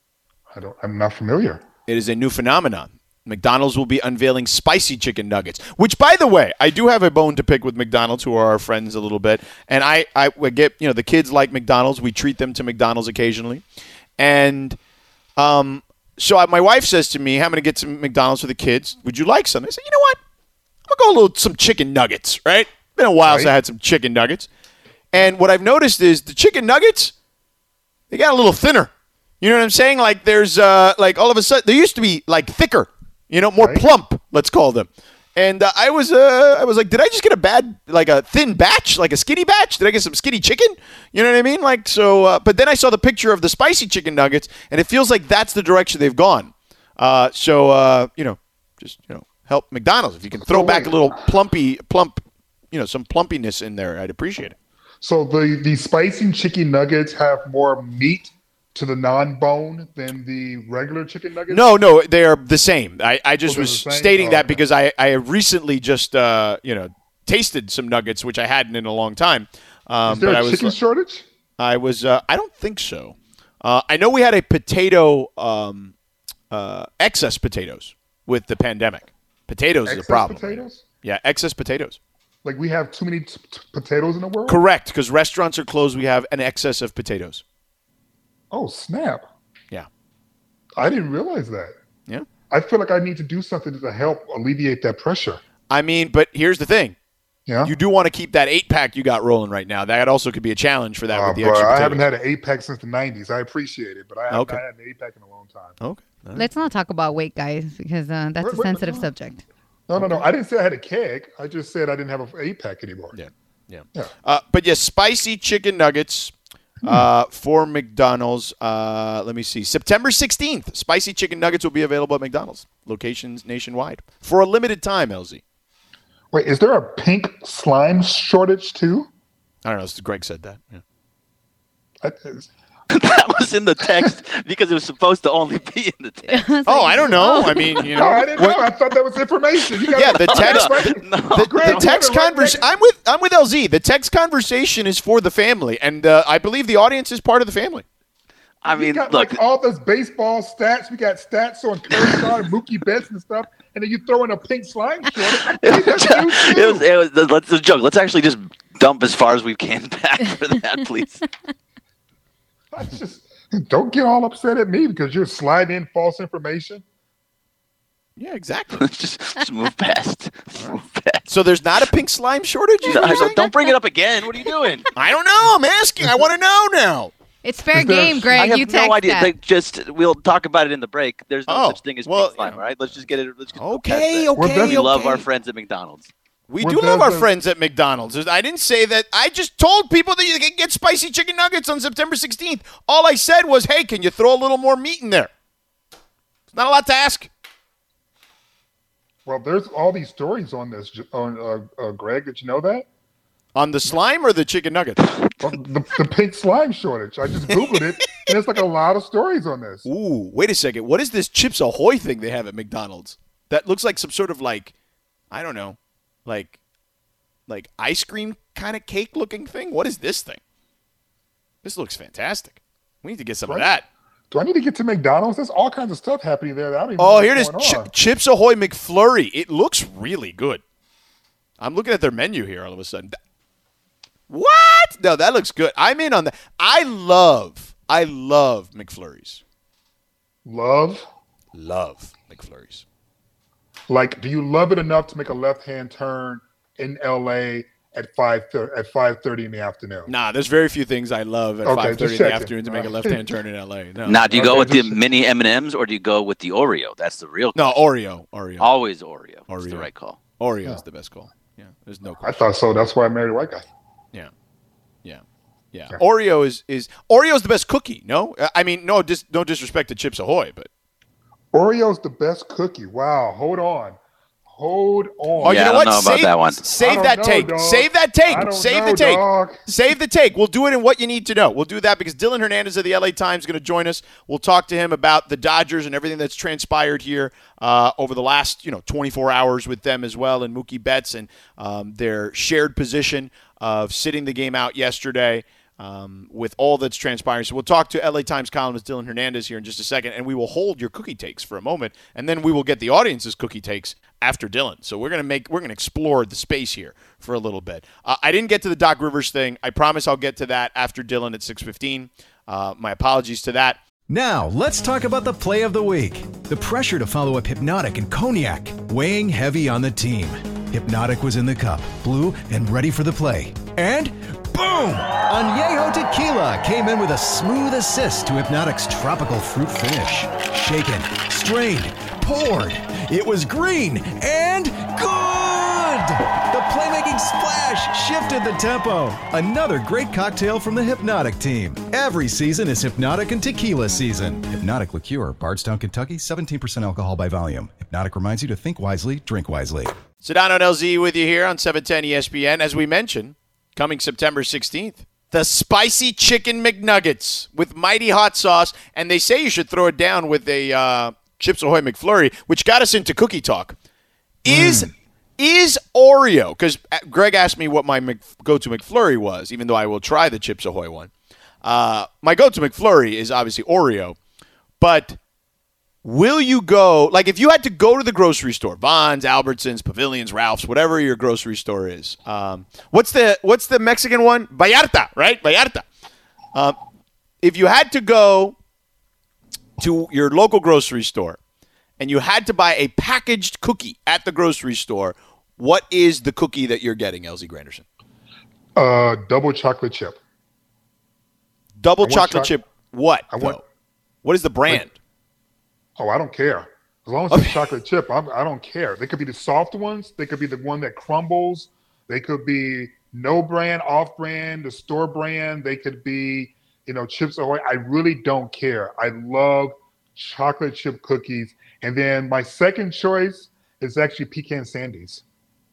Speaker 3: I don't. I'm not familiar.
Speaker 1: It is a new phenomenon. McDonald's will be unveiling spicy chicken nuggets, which, by the way, I do have a bone to pick with McDonald's, who are our friends a little bit. And I, I would get, you know, the kids like McDonald's. We treat them to McDonald's occasionally. And um, so I, my wife says to me, "Hey, I'm going to get some McDonald's for the kids. Would you like some?" I said, "You know what? I'm going to go a little some chicken nuggets, right? Been a while since I had some chicken nuggets." And what I've noticed is the chicken nuggets, they got a little thinner. You know what I'm saying? Like there's uh, like all of a sudden, they used to be like thicker. You know, more
Speaker 3: Right.
Speaker 1: plump, let's call them. And uh, I was uh, I was like, did I just get a bad, like a thin batch, like a skinny batch? Did I get some skinny chicken? You know what I mean? Like, so, uh, but then I saw the picture of the spicy chicken nuggets, and it feels like that's the direction they've gone. Uh, so, uh, you know, just, you know, help McDonald's. If you can throw
Speaker 3: So
Speaker 1: back a
Speaker 3: wait.
Speaker 1: little plumpy, plump, you know, some plumpiness in there, I'd appreciate it.
Speaker 3: So the the spicy chicken nuggets have more meat to the non-bone than the regular chicken nuggets?
Speaker 1: No, no, they are the same. I, I just
Speaker 3: Oh, they're
Speaker 1: was
Speaker 3: the same?
Speaker 1: stating
Speaker 3: Oh,
Speaker 1: that
Speaker 3: okay.
Speaker 1: because I, I have recently just, uh, you know, tasted some nuggets, which I hadn't in a long time. Um,
Speaker 3: Is there
Speaker 1: but
Speaker 3: a
Speaker 1: I was,
Speaker 3: chicken shortage?
Speaker 1: I was, uh, I don't think so. Uh, I know we had a potato, um, uh, excess potatoes with the pandemic. Potatoes is
Speaker 3: Excess
Speaker 1: a problem.
Speaker 3: potatoes?
Speaker 1: Yeah, excess potatoes.
Speaker 3: Like we have too many t- t- potatoes in the world?
Speaker 1: Correct, because restaurants are closed. We have an excess of potatoes.
Speaker 3: Oh, snap.
Speaker 1: Yeah.
Speaker 3: I didn't realize that.
Speaker 1: Yeah.
Speaker 3: I feel like I need to do something to help alleviate that pressure.
Speaker 1: I mean, but here's the thing.
Speaker 3: Yeah.
Speaker 1: You do want to keep that eight pack you got rolling right now. That also could be a challenge for that
Speaker 3: Uh,
Speaker 1: with the
Speaker 3: bro,
Speaker 1: extra
Speaker 3: I
Speaker 1: potatoes.
Speaker 3: haven't had an eight pack since the nineties. I appreciate it, but I haven't
Speaker 1: Okay.
Speaker 3: had an eight pack in a long time.
Speaker 1: Okay. All right.
Speaker 6: Let's not talk about weight, guys, because uh, that's
Speaker 3: Wait,
Speaker 6: a
Speaker 3: wait,
Speaker 6: sensitive
Speaker 3: no.
Speaker 6: subject.
Speaker 3: No, no, no. I didn't say I had a keg. I just said I didn't have an eight pack anymore.
Speaker 1: Yeah. Yeah.
Speaker 3: Yeah.
Speaker 1: Uh, but yes, spicy chicken nuggets uh, for McDonald's. Uh, let me see. September sixteenth, spicy chicken nuggets will be available at McDonald's locations nationwide for a limited time, L Z.
Speaker 3: Wait, is there a pink slime shortage too?
Speaker 1: I don't know. This is- Greg said that. Yeah.
Speaker 3: That is-
Speaker 5: That was in the text because it was supposed to only be in the text.
Speaker 1: Oh, I don't know. I mean, you
Speaker 3: no,
Speaker 1: know.
Speaker 3: I didn't know. I thought that was information. You got
Speaker 1: Yeah, the text.
Speaker 5: No,
Speaker 1: The,
Speaker 3: Greg,
Speaker 1: the text
Speaker 3: you have it right
Speaker 1: conversation.
Speaker 3: next-
Speaker 1: I'm with. I'm with L Z. The text conversation is for the family, and uh, I believe the audience is part of the family.
Speaker 5: I
Speaker 3: We
Speaker 5: mean,
Speaker 3: got
Speaker 5: look,
Speaker 3: like all those baseball stats. We got stats on Kershaw and Mookie Betts and stuff, and then you throw in a pink slime shortage. Hey, that's you
Speaker 5: it was,
Speaker 3: too.
Speaker 5: it was, let's just joke. Let's actually just dump as far as we can back for that, please.
Speaker 3: I just don't get all upset at me because you're sliding in false information.
Speaker 1: Yeah, exactly.
Speaker 5: Let's just, just move past. Move past.
Speaker 1: So there's not a pink slime shortage? is
Speaker 5: No,
Speaker 1: what you're
Speaker 5: don't-
Speaker 1: saying?
Speaker 5: don't bring it up again. What are you doing?
Speaker 1: I don't know. I'm asking. I want to know now.
Speaker 6: It's fair
Speaker 3: Is there-
Speaker 6: game, Greg.
Speaker 5: I have
Speaker 6: you text
Speaker 5: no idea.
Speaker 6: that.
Speaker 5: Like, just we'll talk about it in the break. There's no
Speaker 1: Oh,
Speaker 5: such thing as
Speaker 1: well,
Speaker 5: pink slime,
Speaker 1: you
Speaker 5: all
Speaker 1: know.
Speaker 5: right? Let's just get it. Let's just go past
Speaker 1: Okay,
Speaker 5: that.
Speaker 1: okay,
Speaker 3: Well,
Speaker 5: We love
Speaker 1: okay.
Speaker 5: our friends at McDonald's.
Speaker 1: We
Speaker 3: Well,
Speaker 1: do love our
Speaker 3: does the-
Speaker 1: friends at McDonald's. I didn't say that. I just told people that you can get spicy chicken nuggets on September sixteenth. All I said was, hey, can you throw a little more meat in there? It's not a lot to ask.
Speaker 3: Well, there's all these stories on this, on uh, uh, Greg. Did you know that?
Speaker 1: On the slime or the chicken nugget?
Speaker 3: Well, the, the pink slime shortage. I just Googled it, and there's like a lot of stories on this.
Speaker 1: Ooh, wait a second. What is this Chips Ahoy thing they have at McDonald's? That looks like some sort of like, I don't know, like, like ice cream kind of cake looking thing. What is this thing? This looks fantastic. We need to get some
Speaker 3: Right.
Speaker 1: of that.
Speaker 3: Do I need to get to McDonald's? There's all kinds of stuff happening there that I don't even
Speaker 1: Oh,
Speaker 3: know
Speaker 1: here it is.
Speaker 3: what's going
Speaker 1: Ch-
Speaker 3: on.
Speaker 1: Chips Ahoy McFlurry. It looks really good. I'm looking at their menu here all of a sudden. Th- What? No, that looks good. I'm in on that. I love, I love McFlurries.
Speaker 3: Love?
Speaker 1: Love McFlurries.
Speaker 3: Like, do you love it enough to make a left-hand turn in L A at five at five thirty in the afternoon?
Speaker 1: Nah, there's very few things I love at
Speaker 3: Okay,
Speaker 1: five thirty
Speaker 3: just
Speaker 1: in the
Speaker 3: checking.
Speaker 1: afternoon to make a left-hand turn in L A. No,
Speaker 5: Now, do you go
Speaker 3: Okay,
Speaker 5: with the
Speaker 3: just-
Speaker 5: mini M and M's or do you go with the Oreo? That's the real.
Speaker 1: no, Oreo, Oreo,
Speaker 5: Always Oreo. That's
Speaker 1: Oreo.
Speaker 5: the right call.
Speaker 1: Oreo is the best call. Yeah, there's no
Speaker 3: I
Speaker 1: question.
Speaker 3: thought so. That's why I married a white guy.
Speaker 1: Yeah, yeah, yeah.
Speaker 3: Yeah.
Speaker 1: Oreo is is Oreo's the best cookie. No, I mean no, dis, no disrespect to Chips Ahoy, but
Speaker 3: Oreo's the best cookie. Wow. Hold on. Hold on.
Speaker 1: oh,
Speaker 5: Yeah,
Speaker 1: you know
Speaker 5: I
Speaker 1: what?
Speaker 5: don't know about
Speaker 1: save,
Speaker 5: that one.
Speaker 3: I
Speaker 1: Save
Speaker 3: don't
Speaker 1: that
Speaker 3: know,
Speaker 1: take.
Speaker 3: dog.
Speaker 1: Save that
Speaker 3: I
Speaker 1: take.
Speaker 3: don't
Speaker 1: Save
Speaker 3: know,
Speaker 1: the take.
Speaker 3: dog.
Speaker 1: Save the take. We'll do it in what you need to know. We'll do that because Dylan Hernandez of the L A Times is going to join us. We'll talk to him about the Dodgers and everything that's transpired here uh, over the last, you know, twenty-four hours with them as well, and Mookie Betts and um, their shared position of sitting the game out yesterday. Um, with all that's transpiring. So we'll talk to L A Times columnist Dylan Hernandez here in just a second, and we will hold your cookie takes for a moment, and then we will get the audience's cookie takes after Dylan. So we're gonna make we're gonna explore the space here for a little bit. Uh, I didn't get to the Doc Rivers thing. I promise I'll get to that after Dylan at six fifteen. Uh, my apologies to that.
Speaker 4: Now, let's talk about the play of the week. The pressure to follow up Hypnotic and Cognac, weighing heavy on the team. Hypnotic was in the cup, blue, and ready for the play. And boom! Añejo Tequila came in with a smooth assist to Hypnotic's tropical fruit finish. Shaken, strained, poured. It was green and good! The playmaking splash shifted the tempo. Another great cocktail from the Hypnotic team. Every season is Hypnotic and Tequila season. Hypnotic Liqueur, Bardstown, Kentucky, seventeen percent alcohol by volume. Hypnotic reminds you to think wisely, drink wisely.
Speaker 1: Sedano and L Z with you here on seven ten E S P N. As we mentioned, coming September sixteenth, the spicy chicken McNuggets with mighty hot sauce. And they say you should throw it down with a uh, Chips Ahoy McFlurry, which got us into cookie talk. Is is Oreo, because Greg asked me what my Mc, go-to McFlurry was, even though I will try the Chips Ahoy one. Uh, my go-to McFlurry is obviously Oreo, but will you go, like if you had to go to the grocery store, Vons, Albertsons, Pavilions, Ralph's, whatever your grocery store is, um, what's the what's the Mexican one? Vallarta, right? Vallarta. Um, if you had to go to your local grocery store and you had to buy a packaged cookie at the grocery store, what is the cookie that you're getting, L Z Granderson?
Speaker 3: Uh, double chocolate chip.
Speaker 1: Double
Speaker 3: I want
Speaker 1: chocolate
Speaker 3: choc-
Speaker 1: chip what,
Speaker 3: I want-
Speaker 1: though? What is the brand?
Speaker 3: Oh, I don't care. As long as it's chocolate chip, I'm, I don't care. They could be the soft ones. They could be the one that crumbles. They could be no brand, off brand, the store brand. They could be, you know, Chips Ahoy. I really don't care. I love chocolate chip cookies. And then my second choice is actually pecan sandies.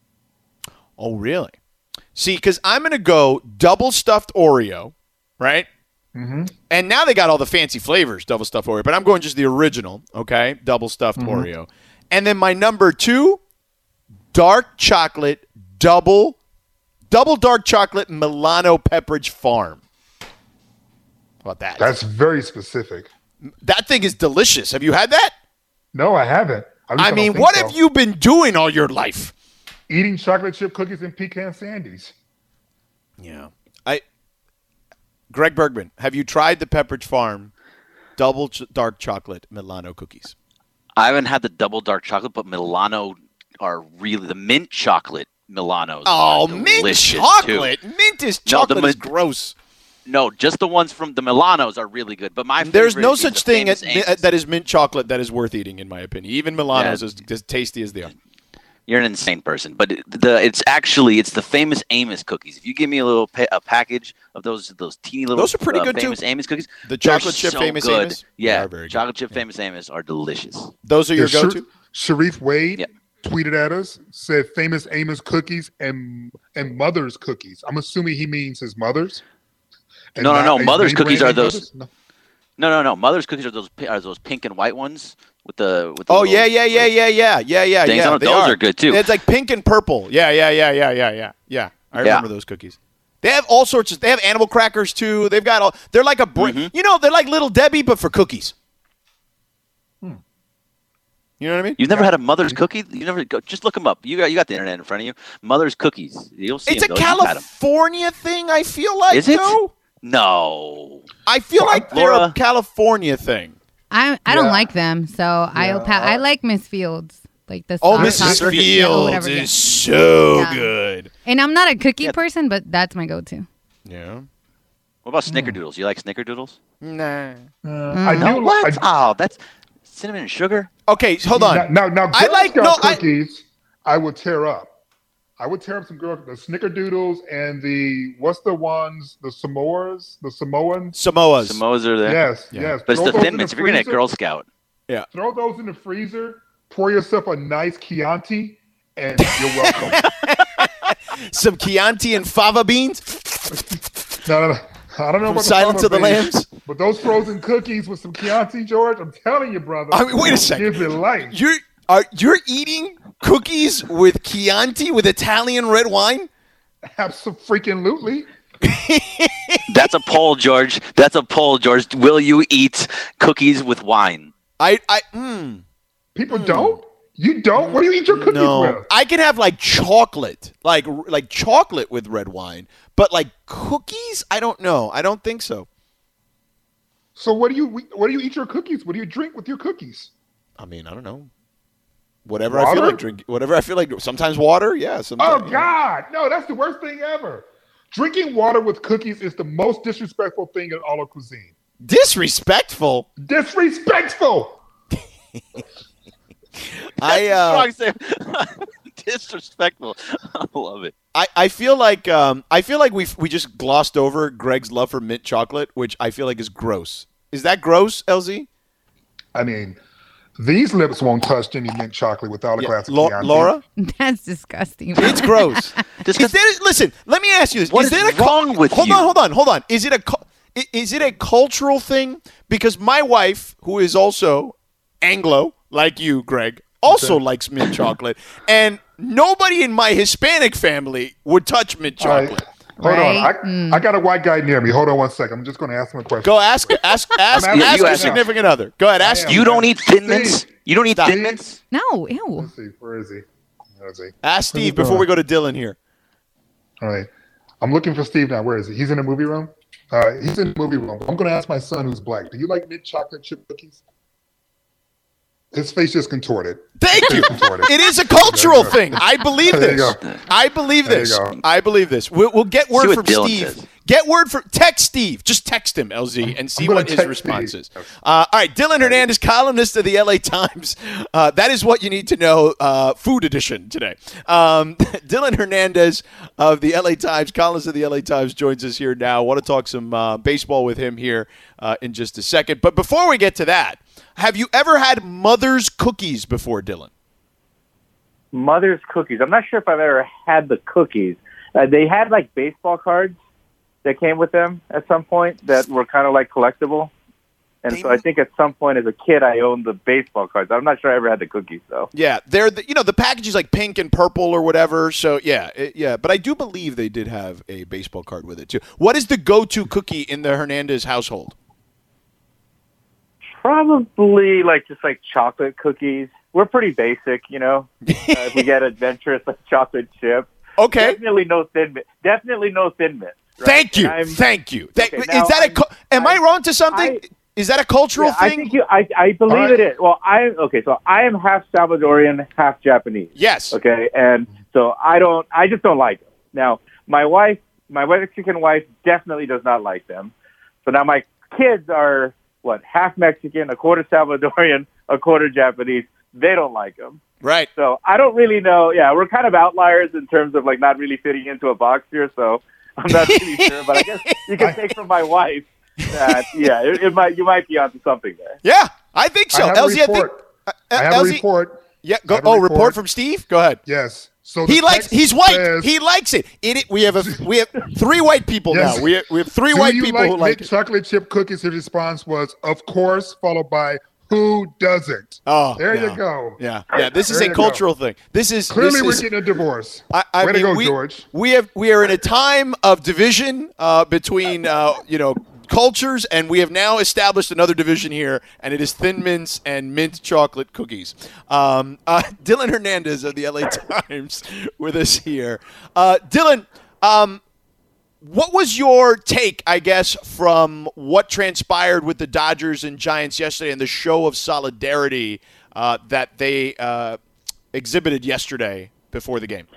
Speaker 1: Oh, really? See, because I'm going to go double stuffed Oreo, right?
Speaker 3: Mm-hmm.
Speaker 1: And now they got all the fancy flavors, double stuffed Oreo, but I'm going just the original, okay? Double stuffed
Speaker 3: Mm-hmm.
Speaker 1: Oreo. And then my number two, dark chocolate, double, double dark chocolate Milano Pepperidge Farm. How about that?
Speaker 3: That's very specific.
Speaker 1: That thing is delicious. Have you had that?
Speaker 3: No, I haven't. At least
Speaker 1: I
Speaker 3: don't
Speaker 1: mean,
Speaker 3: think
Speaker 1: what
Speaker 3: so.
Speaker 1: have you been doing all your life?
Speaker 3: Eating chocolate chip cookies and pecan sandies.
Speaker 1: Yeah. I Greg Bergman, have you tried the Pepperidge Farm double ch- dark chocolate Milano cookies?
Speaker 5: I haven't had the double dark chocolate, but Milano are really the mint chocolate Milanos.
Speaker 1: Oh,
Speaker 5: are
Speaker 1: mint
Speaker 5: delicious,
Speaker 1: chocolate.
Speaker 5: too.
Speaker 1: Mint is
Speaker 5: No, the
Speaker 1: chocolate
Speaker 5: mi-
Speaker 1: is gross.
Speaker 5: No, just the ones from the Milanos are really good. But my
Speaker 1: There's
Speaker 5: favorite
Speaker 1: no
Speaker 5: is
Speaker 1: such
Speaker 5: the
Speaker 1: thing
Speaker 5: famous
Speaker 1: at,
Speaker 5: Amos.
Speaker 1: that is mint chocolate that is worth eating, in my opinion. Even Milano's
Speaker 5: Yeah.
Speaker 1: as, as tasty as they are.
Speaker 5: You're an insane person, but it- the it's actually it's the famous Amos cookies. If you give me a little pa- a package of those those teeny little
Speaker 1: Those are pretty
Speaker 5: uh,
Speaker 1: good, too.
Speaker 5: famous Amos cookies,
Speaker 1: The
Speaker 5: they're
Speaker 1: chocolate chip
Speaker 5: so
Speaker 1: famous
Speaker 5: good.
Speaker 1: Amos? They
Speaker 5: yeah,
Speaker 1: are very good.
Speaker 5: chocolate chip
Speaker 1: Yeah.
Speaker 5: famous Amos are delicious.
Speaker 1: Those are your
Speaker 3: The Sha-
Speaker 1: go-to?
Speaker 3: Sharif Wade.
Speaker 5: Yeah.
Speaker 3: tweeted at us, said famous Amos cookies and and Mother's cookies. I'm assuming he means his mother's. and
Speaker 5: No, no,
Speaker 3: not
Speaker 5: no.
Speaker 3: a
Speaker 5: Mother's
Speaker 3: name
Speaker 5: cookies
Speaker 3: brand
Speaker 5: are
Speaker 3: name
Speaker 5: those-
Speaker 3: Mother's? No.
Speaker 5: No, no, no. Mother's cookies are those pi- are those pink and white ones with the with the
Speaker 1: Oh
Speaker 5: little,
Speaker 1: yeah, yeah, yeah,
Speaker 5: like,
Speaker 1: yeah, yeah, yeah, yeah,
Speaker 5: things
Speaker 1: yeah.
Speaker 5: on it.
Speaker 1: They
Speaker 5: Those
Speaker 1: are.
Speaker 5: are good, too.
Speaker 1: It's like pink and purple. Yeah, yeah, yeah, yeah, yeah, yeah, yeah. I
Speaker 5: Yeah.
Speaker 1: remember those cookies. They have all sorts of. They have animal crackers too. They've got all. They're like a. Br-
Speaker 5: Mhm.
Speaker 1: You know, they're like Little Debbie, but for cookies. Hmm. You know what I mean?
Speaker 5: You've never had a Mother's cookie? You never go. Just look them up. You got you got the internet in front of you. Mother's cookies. You'll see.
Speaker 1: It's a
Speaker 5: them, though. You've had 'em.
Speaker 1: California thing. I feel like.
Speaker 5: Is it?
Speaker 1: though.
Speaker 5: No.
Speaker 1: I feel like they're a
Speaker 5: Laura?
Speaker 1: California thing.
Speaker 6: I I don't
Speaker 3: Yeah.
Speaker 6: like them, so I'll pa- I like Miss Fields, like the
Speaker 1: Oh,
Speaker 6: soft
Speaker 1: Missus
Speaker 6: chocolate- or
Speaker 1: Fields
Speaker 6: whatever, yeah.
Speaker 1: is so
Speaker 6: Yeah.
Speaker 1: good.
Speaker 6: And I'm not a cookie
Speaker 5: Yeah.
Speaker 6: person, but that's my go-to.
Speaker 1: Yeah.
Speaker 5: What about Snickerdoodles? You like Snickerdoodles?
Speaker 1: Nah.
Speaker 3: Uh, I
Speaker 5: No.
Speaker 3: do.
Speaker 5: What?
Speaker 3: I,
Speaker 5: Oh, that's cinnamon and sugar.
Speaker 1: Okay, hold on.
Speaker 3: Now, now, now
Speaker 1: I
Speaker 3: Girl
Speaker 1: like-
Speaker 3: Scout
Speaker 1: no, I-
Speaker 3: cookies. I, would tear up. I would tear up some girl the Snickerdoodles and the what's the ones the Samoas the Samoans.
Speaker 1: Samoas.
Speaker 5: Samoas are there.
Speaker 3: Yes,
Speaker 1: Yeah.
Speaker 3: yes.
Speaker 5: But it's
Speaker 3: Throw
Speaker 5: the
Speaker 3: those
Speaker 5: Thin
Speaker 3: in
Speaker 5: Mints. If you're gonna get
Speaker 3: freezer.
Speaker 5: Girl Scout,
Speaker 3: Throw those in the freezer. Pour yourself a nice Chianti, and you're welcome.
Speaker 1: Some Chianti and fava beans.
Speaker 3: no, no, no. I don't know
Speaker 1: From
Speaker 3: about
Speaker 1: Silence
Speaker 3: the
Speaker 1: of the
Speaker 3: fava beans,
Speaker 1: Lambs?
Speaker 3: but those frozen cookies with some Chianti, George. I'm telling you, brother.
Speaker 1: I mean, wait a second.
Speaker 3: Give it life.
Speaker 1: You're are you're eating cookies with Chianti with Italian red wine?
Speaker 3: Absolutely.
Speaker 5: that's a poll, George. That's a poll, George. Will you eat cookies with wine?
Speaker 1: I I mm,
Speaker 3: People don't. You don't. What do you eat your cookies
Speaker 1: no.
Speaker 3: with?
Speaker 1: I can have like chocolate, like like chocolate with red wine, but like cookies, I don't know. I don't think so.
Speaker 3: So what do you what do you eat your cookies? What do you drink with your cookies?
Speaker 1: I mean, I don't know. Whatever I feel
Speaker 3: Water?
Speaker 1: like drinking. Whatever I feel like. Sometimes water. Yeah.
Speaker 3: Oh
Speaker 1: Sometimes,
Speaker 3: God, no! That's the worst thing ever. Drinking water with cookies is the most disrespectful thing in all of cuisine.
Speaker 1: Disrespectful.
Speaker 3: Disrespectful.
Speaker 1: I uh,
Speaker 5: Strong say- Disrespectful. I love it.
Speaker 1: I, I feel like um I feel like we we just glossed over Greg's love for mint chocolate, which I feel like is gross. Is that gross, L Z?
Speaker 3: I mean, these lips won't touch any mint chocolate without a
Speaker 1: Yeah.
Speaker 3: glass of
Speaker 1: Lau-
Speaker 3: Chianti.
Speaker 1: Laura,
Speaker 6: That's disgusting.
Speaker 1: it's gross.
Speaker 5: This
Speaker 1: Is there, listen, let me ask you this:
Speaker 5: What
Speaker 1: is
Speaker 5: is
Speaker 1: there a cul-
Speaker 5: wrong with
Speaker 1: hold
Speaker 5: you?
Speaker 1: on, hold on, hold on? Is it a cu- i- is it a cultural thing? Because my wife, who is also Anglo, like you, Greg, also likes mint chocolate, and nobody in my Hispanic family would touch mint
Speaker 3: All right.
Speaker 1: chocolate.
Speaker 3: Hold
Speaker 6: Right?
Speaker 3: on. I,
Speaker 6: Mm.
Speaker 3: I got a white guy near me. Hold on one second. I'm just going to ask him a question.
Speaker 1: Go ask, ask, ask,
Speaker 3: asking
Speaker 1: ask
Speaker 5: you
Speaker 1: your
Speaker 5: ask him.
Speaker 1: significant other. Go ahead, ask.
Speaker 3: am.
Speaker 5: You don't eat Thin
Speaker 3: Steve.
Speaker 5: Mints? You don't eat
Speaker 1: Stop.
Speaker 5: Thin Mints?
Speaker 6: No, ew.
Speaker 3: Let's see. Where is he? Where is he?
Speaker 1: Ask Steve
Speaker 3: going?
Speaker 1: before we go to Dylan here.
Speaker 3: All right. I'm looking for Steve now. Where is he? He's in the movie room? Uh, he's in the movie room. I'm going to ask my son who's black. Do you like mint chocolate chip cookies? His face just contorted.
Speaker 1: Thank you.
Speaker 3: Contorted.
Speaker 1: It is a cultural
Speaker 3: There you
Speaker 1: thing. I believe
Speaker 3: There you
Speaker 1: this.
Speaker 3: go.
Speaker 1: I believe
Speaker 3: There you
Speaker 1: this.
Speaker 3: go.
Speaker 1: I believe this. We'll, we'll get word
Speaker 5: what
Speaker 1: from
Speaker 5: Dylan
Speaker 1: Steve.
Speaker 5: says.
Speaker 1: Get word from text Steve. Just text him, L Z, and see
Speaker 3: I'm gonna
Speaker 1: what his
Speaker 3: text
Speaker 1: response
Speaker 3: Steve.
Speaker 1: is. Uh, all right, Dylan Hernandez, columnist of the L A Times. Uh, that is what you need to know. Uh, food edition today. Um, Dylan Hernandez of the L A Times, columnist of the L A Times, joins us here now. I want to talk some uh, baseball with him here uh, in just a second. But before we get to that, have you ever had Mother's cookies before, Dylan?
Speaker 9: Mother's cookies. I'm not sure if I've ever had the cookies. Uh, they had like baseball cards that came with them at some point that were kind of like collectible. And
Speaker 1: They-
Speaker 9: so I think at some point as a kid I owned the baseball cards. I'm not sure I ever had the cookies though.
Speaker 1: Yeah, they're the, you know the package is like pink and purple or whatever. So yeah, it, yeah. But I do believe they did have a baseball card with it too. What is the go-to cookie in the Hernandez household?
Speaker 9: Probably like just like chocolate cookies. We're pretty basic, you know. Uh, if we get adventurous, like chocolate chips.
Speaker 1: Okay,
Speaker 9: Definitely no thin mint. Definitely no thin mint. right?
Speaker 1: thank you,
Speaker 9: And I'm-
Speaker 1: thank you. That,
Speaker 9: Okay,
Speaker 1: is
Speaker 9: now
Speaker 1: that a?
Speaker 9: I'm-
Speaker 1: cu- Am I,
Speaker 9: I'm-
Speaker 1: wrong to something?
Speaker 9: I-
Speaker 1: is that a cultural
Speaker 9: Yeah, I
Speaker 1: thing?
Speaker 9: think you. I I believe
Speaker 3: All right.
Speaker 9: it is. Well, I okay. So I am half Salvadorian, half Japanese.
Speaker 1: yes.
Speaker 9: Okay, and so I don't. I just don't like them. Now, my wife, my Mexican wife, definitely does not like them. So now my kids are what half Mexican, a quarter Salvadorian, a quarter Japanese. They don't like them.
Speaker 1: Right.
Speaker 9: So I don't really know. Yeah, we're kind of outliers in terms of like not really fitting into a box here. So I'm not really sure, but I guess you can take from my wife that yeah, it, it might you might be onto something there.
Speaker 1: Yeah, I think so.
Speaker 3: I have a
Speaker 1: L Z, I think.
Speaker 3: report.
Speaker 1: Uh,
Speaker 3: I have
Speaker 1: L
Speaker 3: a
Speaker 1: Z
Speaker 3: report.
Speaker 1: Yeah. Go. Oh, report. report from Steve. Go ahead.
Speaker 3: Yes. So
Speaker 1: he likes. He's white.
Speaker 3: Says,
Speaker 1: he likes it. it. We have a. We have three white people yes. now. We have, we have three
Speaker 3: Do
Speaker 1: white
Speaker 3: you
Speaker 1: people
Speaker 3: like
Speaker 1: who like
Speaker 3: mint chocolate chip cookies. His response was, "Of course," followed by, "Who doesn't?"
Speaker 1: Oh,
Speaker 3: there
Speaker 1: no.
Speaker 3: you go.
Speaker 1: Yeah, yeah. This
Speaker 3: there
Speaker 1: is a cultural go. thing. This is
Speaker 3: clearly
Speaker 1: this
Speaker 3: we're
Speaker 1: is,
Speaker 3: getting a divorce.
Speaker 1: I, I
Speaker 3: Way
Speaker 1: mean,
Speaker 3: to go,
Speaker 1: we,
Speaker 3: George.
Speaker 1: We have we are in a time of division uh, between uh, you know. cultures, and we have now established another division here, and it is Thin Mints and mint chocolate cookies. Um, uh, Dylan Hernandez of the L A Times with us here. Uh, Dylan, um, what was your take, I guess, from what transpired with the Dodgers and Giants yesterday and the show of solidarity uh, that they uh, exhibited yesterday before the game?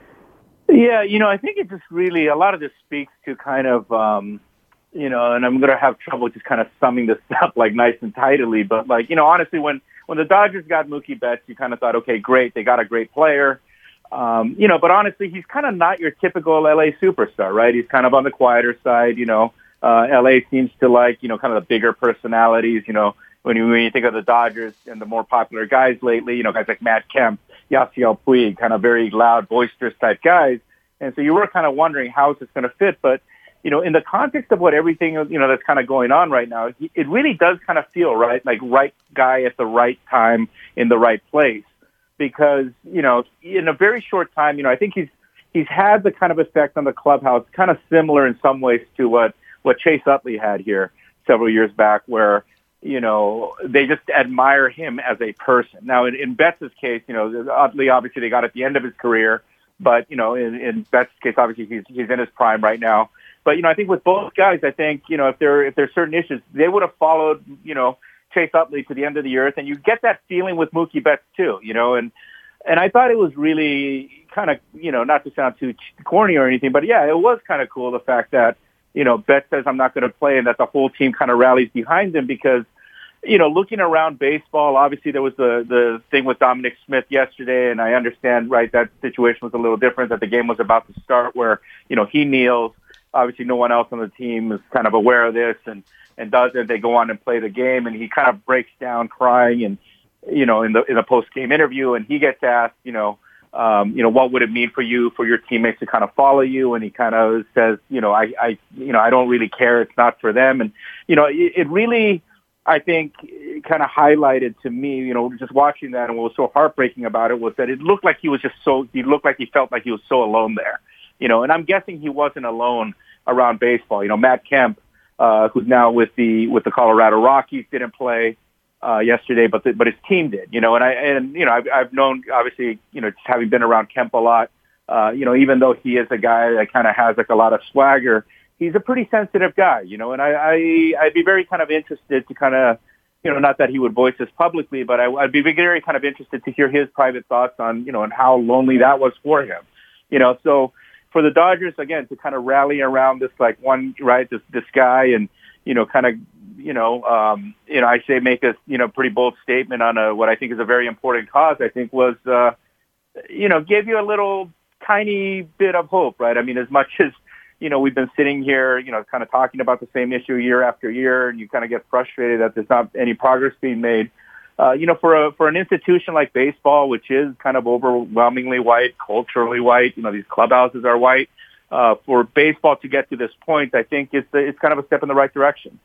Speaker 9: Yeah, you know, I think it just really, a lot of this speaks to kind of, um, you know, and I'm going to have trouble just kind of summing this up like nice and tidily. But like, you know, honestly, when, when the Dodgers got Mookie Betts, you kind of thought, okay, great. They got a great player. Um, you know, but honestly, he's kind of not your typical L A superstar, right? He's kind of on the quieter side. You know, uh, L A seems to like, you know, kind of the bigger personalities, you know, when you, when you think of the Dodgers and the more popular guys lately, you know, guys like Matt Kemp, Yasiel Puig, kind of very loud, boisterous type guys. And so you were kind of wondering how is this going to fit, but you know, in the context of what everything, you know, that's kind of going on right now, it really does kind of feel right, like right guy at the right time in the right place. Because, you know, in a very short time, you know, I think he's he's had the kind of effect on the clubhouse, kind of similar in some ways to what, what Chase Utley had here several years back, where, you know, they just admire him as a person. Now, in, in Betts' case, you know, Utley, obviously they got at the end of his career, but, you know, in, in Betts' case, obviously he's, he's in his prime right now. But, you know, I think with both guys, I think, you know, if there if there's certain issues, they would have followed, you know, Chase Utley to the end of the earth. And you get that feeling with Mookie Betts, too, you know. And and I thought it was really kind of, you know, not to sound too corny or anything, but, yeah, it was kind of cool, the fact that, you know, Betts says, I'm not going to play, and that the whole team kind of rallies behind him because, you know, looking around baseball, obviously there was the, the thing with Dominic Smith yesterday, and I understand, right, that situation was a little different, that the game was about to start where, you know, he kneels. Obviously, no one else on the team is kind of aware of this and, and doesn't. They go on and play the game, and he kind of breaks down crying and, you know, in the in the post-game interview, and he gets asked, you know, um, you know, what would it mean for you, for your teammates to kind of follow you? And he kind of says, you know, I, I, you know, I don't really care. It's not for them. And, you know, it, it really, I think, kind of highlighted to me, you know, just watching that, and what was so heartbreaking about it was that it looked like he was just so, he looked like he felt like he was so alone there, you know, and I'm guessing he wasn't alone around baseball. You know, Matt Kemp, uh, who's now with the with the Colorado Rockies, didn't play uh, yesterday, but the, but his team did. You know, and I and you know I've, I've known, obviously, you know, just having been around Kemp a lot. Uh, you know, even though he is a guy that kind of has like a lot of swagger, he's a pretty sensitive guy. You know, and I, I I'd be very kind of interested to kind of, you know, not that he would voice this publicly, but I, I'd be very kind of interested to hear his private thoughts on, you know, and how lonely that was for him. You know, so. For the Dodgers, again, to kind of rally around this, like one, right, this, this guy and, you know, kind of, you know, um, you know, I say make a, you know, pretty bold statement on a, what I think is a very important cause, I think was, uh, you know, gave you a little tiny bit of hope, right? I mean, as much as, you know, we've been sitting here, you know, kind of talking about the same issue year after year, and you kind of get frustrated that there's not any progress being made. Uh, you know, for a, for an institution like baseball, which is kind of overwhelmingly white, culturally white, you know, these clubhouses are white, uh, for baseball to get to this point, I think it's, it's kind of a step in the right direction.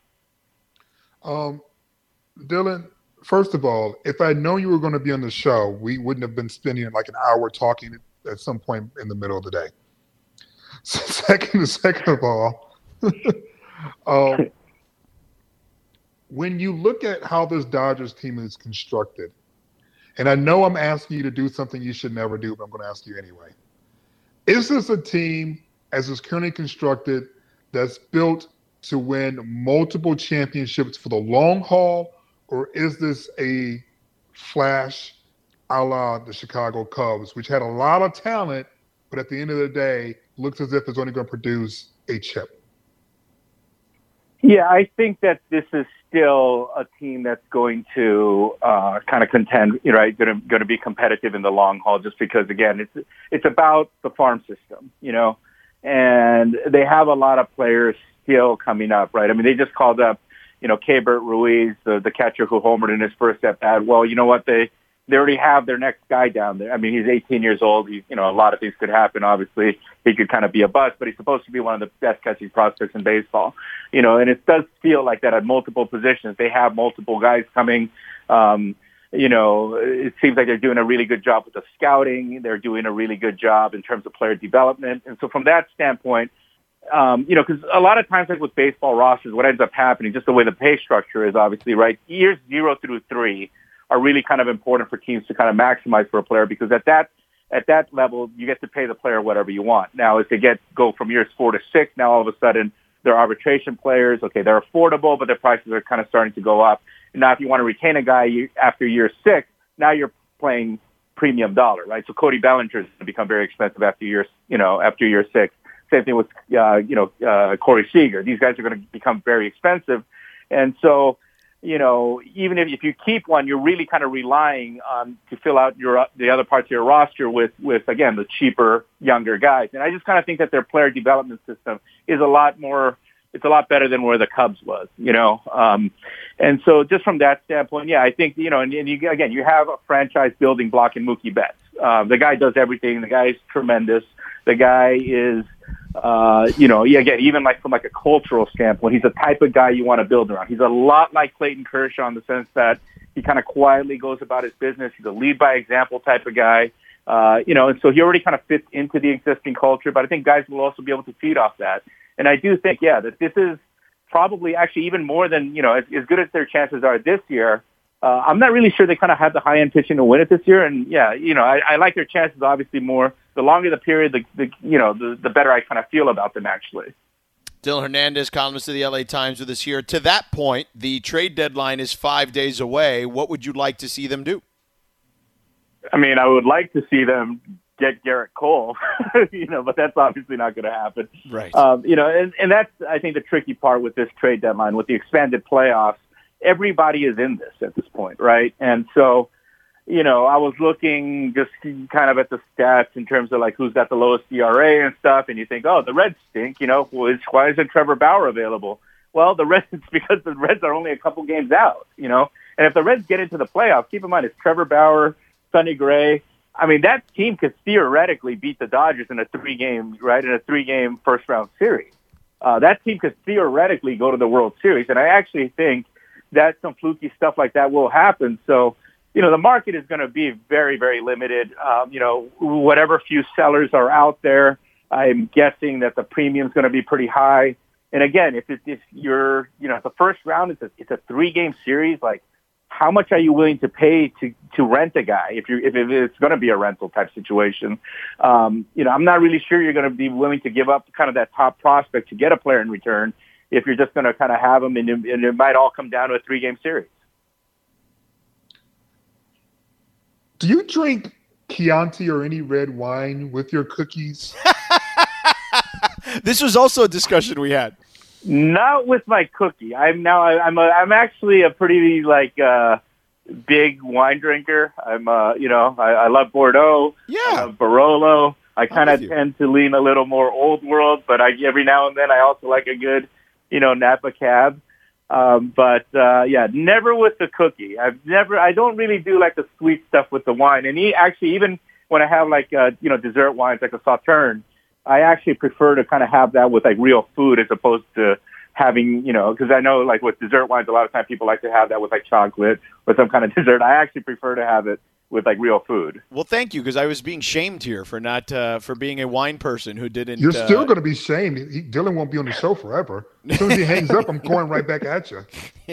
Speaker 3: Um, Dylan, first of all, if I'd known you were going to be on the show, we wouldn't have been spending like an hour talking at some point in the middle of the day. So second, second of all, um, when you look at how this Dodgers team is constructed, and I know I'm asking you to do something you should never do, but I'm going to ask you anyway. Is this a team, as it's currently constructed, that's built to win multiple championships for the long haul, or is this a flash a la the Chicago Cubs, which had a lot of talent, but at the end of the day, looks as if it's only going to produce a chip?
Speaker 9: Yeah, I think that this is still a team that's going to uh, kind of contend, you know, right, going to going to be competitive in the long haul. Just because, again, it's it's about the farm system, you know, and they have a lot of players still coming up, right? I mean, they just called up, you know, Keibert Ruiz, the, the catcher who homered in his first at bat. Well, you know what? They they already have their next guy down there. I mean, he's eighteen years old. He, you know, a lot of things could happen. Obviously, he could kind of be a bust, but he's supposed to be one of the best catching prospects in baseball. You know, and it does feel like that at multiple positions. They have multiple guys coming. Um, you know, it seems like they're doing a really good job with the scouting. They're doing a really good job in terms of player development. And so from that standpoint, um, you know, because a lot of times like with baseball rosters, what ends up happening, just the way the pay structure is, obviously, right, years zero through three are really kind of important for teams to kind of maximize for a player, because at that at that level, you get to pay the player whatever you want. Now, as they get go from years four to six, now all of a sudden they're arbitration players. Okay, they're affordable, but their prices are kind of starting to go up. And now, if you want to retain a guy you, after year six, now you're playing premium dollar, right? So Cody Bellinger is going to become very expensive after year, you know, after year six. Same thing with, uh, you know, uh, Corey Seager. These guys are going to become very expensive, and so, you know, even if, if you keep one, you're really kind of relying on to fill out your the other parts of your roster with, with again, the cheaper, younger guys. And I just kind of think that their player development system is a lot more, it's a lot better than where the Cubs was, you know. Um, and so just from that standpoint, yeah, I think, you know, and, and you, again, you have a franchise building block in Mookie Betts. Uh, the guy does everything. The guy is tremendous. The guy is, uh, you know, yeah, again, even like from like a cultural standpoint, he's the type of guy you want to build around. He's a lot like Clayton Kershaw in the sense that he kind of quietly goes about his business. He's a lead by example type of guy, uh, you know, and so he already kind of fits into the existing culture. But I think guys will also be able to feed off that. And I do think, yeah, that this is probably actually even more than, you know, as, as good as their chances are this year. Uh, I'm not really sure they kind of have the high-end pitching to win it this year. And, yeah, you know, I, I like their chances obviously more. The longer the period, the, the you know, the, the better I kind of feel about them, actually.
Speaker 1: Dylan Hernandez, columnist of the L A Times, with us here. To that point, the trade deadline is five days away. What would you like to see them do?
Speaker 9: I mean, I would like to see them get Garrett Cole, you know, but that's obviously not going to happen.
Speaker 1: Right.
Speaker 9: Um, you know, and, and that's, I think, the tricky part with this trade deadline, with the expanded playoffs. Everybody is in this at this point, right? And so, you know, I was looking just kind of at the stats in terms of like who's got the lowest E R A and stuff, and you think, oh, the Reds stink, you know, why isn't Trevor Bauer available? Well, the Reds, it's because the Reds are only a couple games out, you know, and if the Reds get into the playoffs, keep in mind it's Trevor Bauer, Sonny Gray. I mean, that team could theoretically beat the Dodgers in a three-game, right, in a three-game first-round series. Uh, that team could theoretically go to the World Series, and I actually think that some fluky stuff like that will happen. So, you know, the market is going to be very, very limited. Um, you know, whatever few sellers are out there, I'm guessing that the premium is going to be pretty high. And again, if it, if you're, you know, the first round is a, it's a three-game series, like how much are you willing to pay to, to rent a guy if you if it's going to be a rental type situation? Um, you know, I'm not really sure you're going to be willing to give up kind of that top prospect to get a player in return if you're just going to kind of have them, and it, and it might all come down to a three-game series.
Speaker 3: Do you drink Chianti or any red wine with your cookies?
Speaker 1: This was also a discussion we had.
Speaker 9: Not with my cookie. I'm now. I'm. A, I'm actually a pretty like uh, big wine drinker. I'm. Uh, you know, I, I love Bordeaux.
Speaker 1: Yeah.
Speaker 9: I love Barolo. I kind of tend to lean a little more old world, but I every now and then I also like a good, you know, Napa Cab. Um, but, uh, yeah, never with the cookie. I've never, I don't really do like the sweet stuff with the wine. And he, actually, even when I have like, uh, you know, dessert wines like a Sauterne, I actually prefer to kind of have that with like real food as opposed to having, you know, because I know like with dessert wines, a lot of times people like to have that with like chocolate or some kind of dessert. I actually prefer to have it with like real food.
Speaker 1: Well, thank you, because I was being shamed here for not uh, for being a wine person who didn't.
Speaker 3: You're still
Speaker 1: uh,
Speaker 3: going to be shamed. He, Dylan won't be on the show forever. As soon as he hangs up, I'm going right back at you.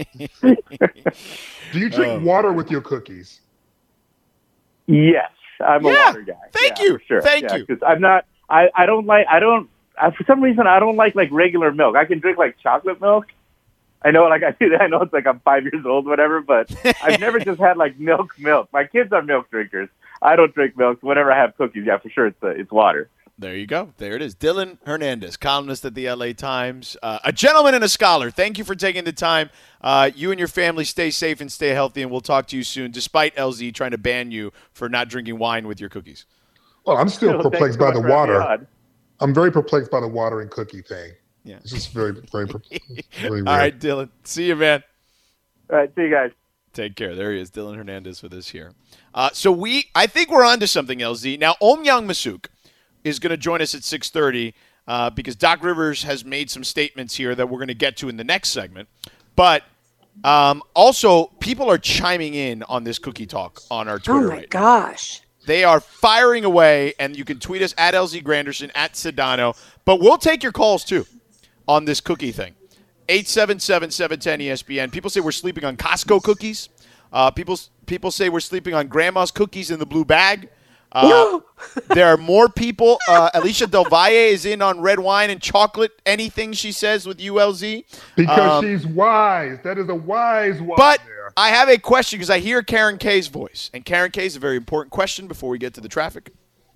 Speaker 3: Do you drink
Speaker 1: um,
Speaker 3: water with your cookies?
Speaker 9: Yes, I'm a
Speaker 1: yeah,
Speaker 9: water guy.
Speaker 1: Thank
Speaker 9: yeah,
Speaker 1: you.
Speaker 9: For sure.
Speaker 1: Thank
Speaker 9: yeah,
Speaker 1: you.
Speaker 9: Because I'm not. I, I don't like. I don't. I, for some reason, I don't like like regular milk. I can drink like chocolate milk. I know, like I do that. I know it's like I'm five years old, whatever. But I've never just had like milk, milk. My kids are milk drinkers. I don't drink milk. Whenever I have cookies, yeah, for sure, it's uh, it's water.
Speaker 1: There you go. There it is. Dylan Hernandez, columnist at the L A Times, uh, a gentleman and a scholar. Thank you for taking the time. Uh, you and your family stay safe and stay healthy, and we'll talk to you soon, despite L Z trying to ban you for not drinking wine with your cookies.
Speaker 3: Well, I'm still
Speaker 9: Well,
Speaker 3: perplexed
Speaker 9: so
Speaker 3: by the water.
Speaker 9: On.
Speaker 3: I'm very perplexed by the water and cookie thing.
Speaker 1: Yeah.
Speaker 3: It's just very, very, very weird.
Speaker 1: All right, Dylan. See you, man.
Speaker 9: All right, see you guys.
Speaker 1: Take care. There he is, Dylan Hernandez with us here. Uh, so we, I think we're on to something, L Z. Now, Oumyang Masuk is going to join us at six thirty uh, because Doc Rivers has made some statements here that we're going to get to in the next segment. But um, also, people are chiming in on this cookie talk on our Twitter
Speaker 7: Oh, my
Speaker 1: right
Speaker 7: gosh.
Speaker 1: now. They are firing away, and you can tweet us at L Z Granderson, at Sedano. But we'll take your calls, too, on this cookie thing. eight seven seven, seven one zero, E S P N. People say we're sleeping on Costco cookies. Uh, people people say we're sleeping on Grandma's cookies in the blue bag. Uh,
Speaker 7: No.
Speaker 1: There are more people. Uh, Alicia Del Valle is in on red wine and chocolate. Anything she says with U L Z.
Speaker 3: Because
Speaker 1: Um,
Speaker 3: she's wise. That is a wise one.
Speaker 1: But
Speaker 3: there.
Speaker 1: I have a question because I hear Karen K's voice. And Karen K is a very important question before we get to the traffic.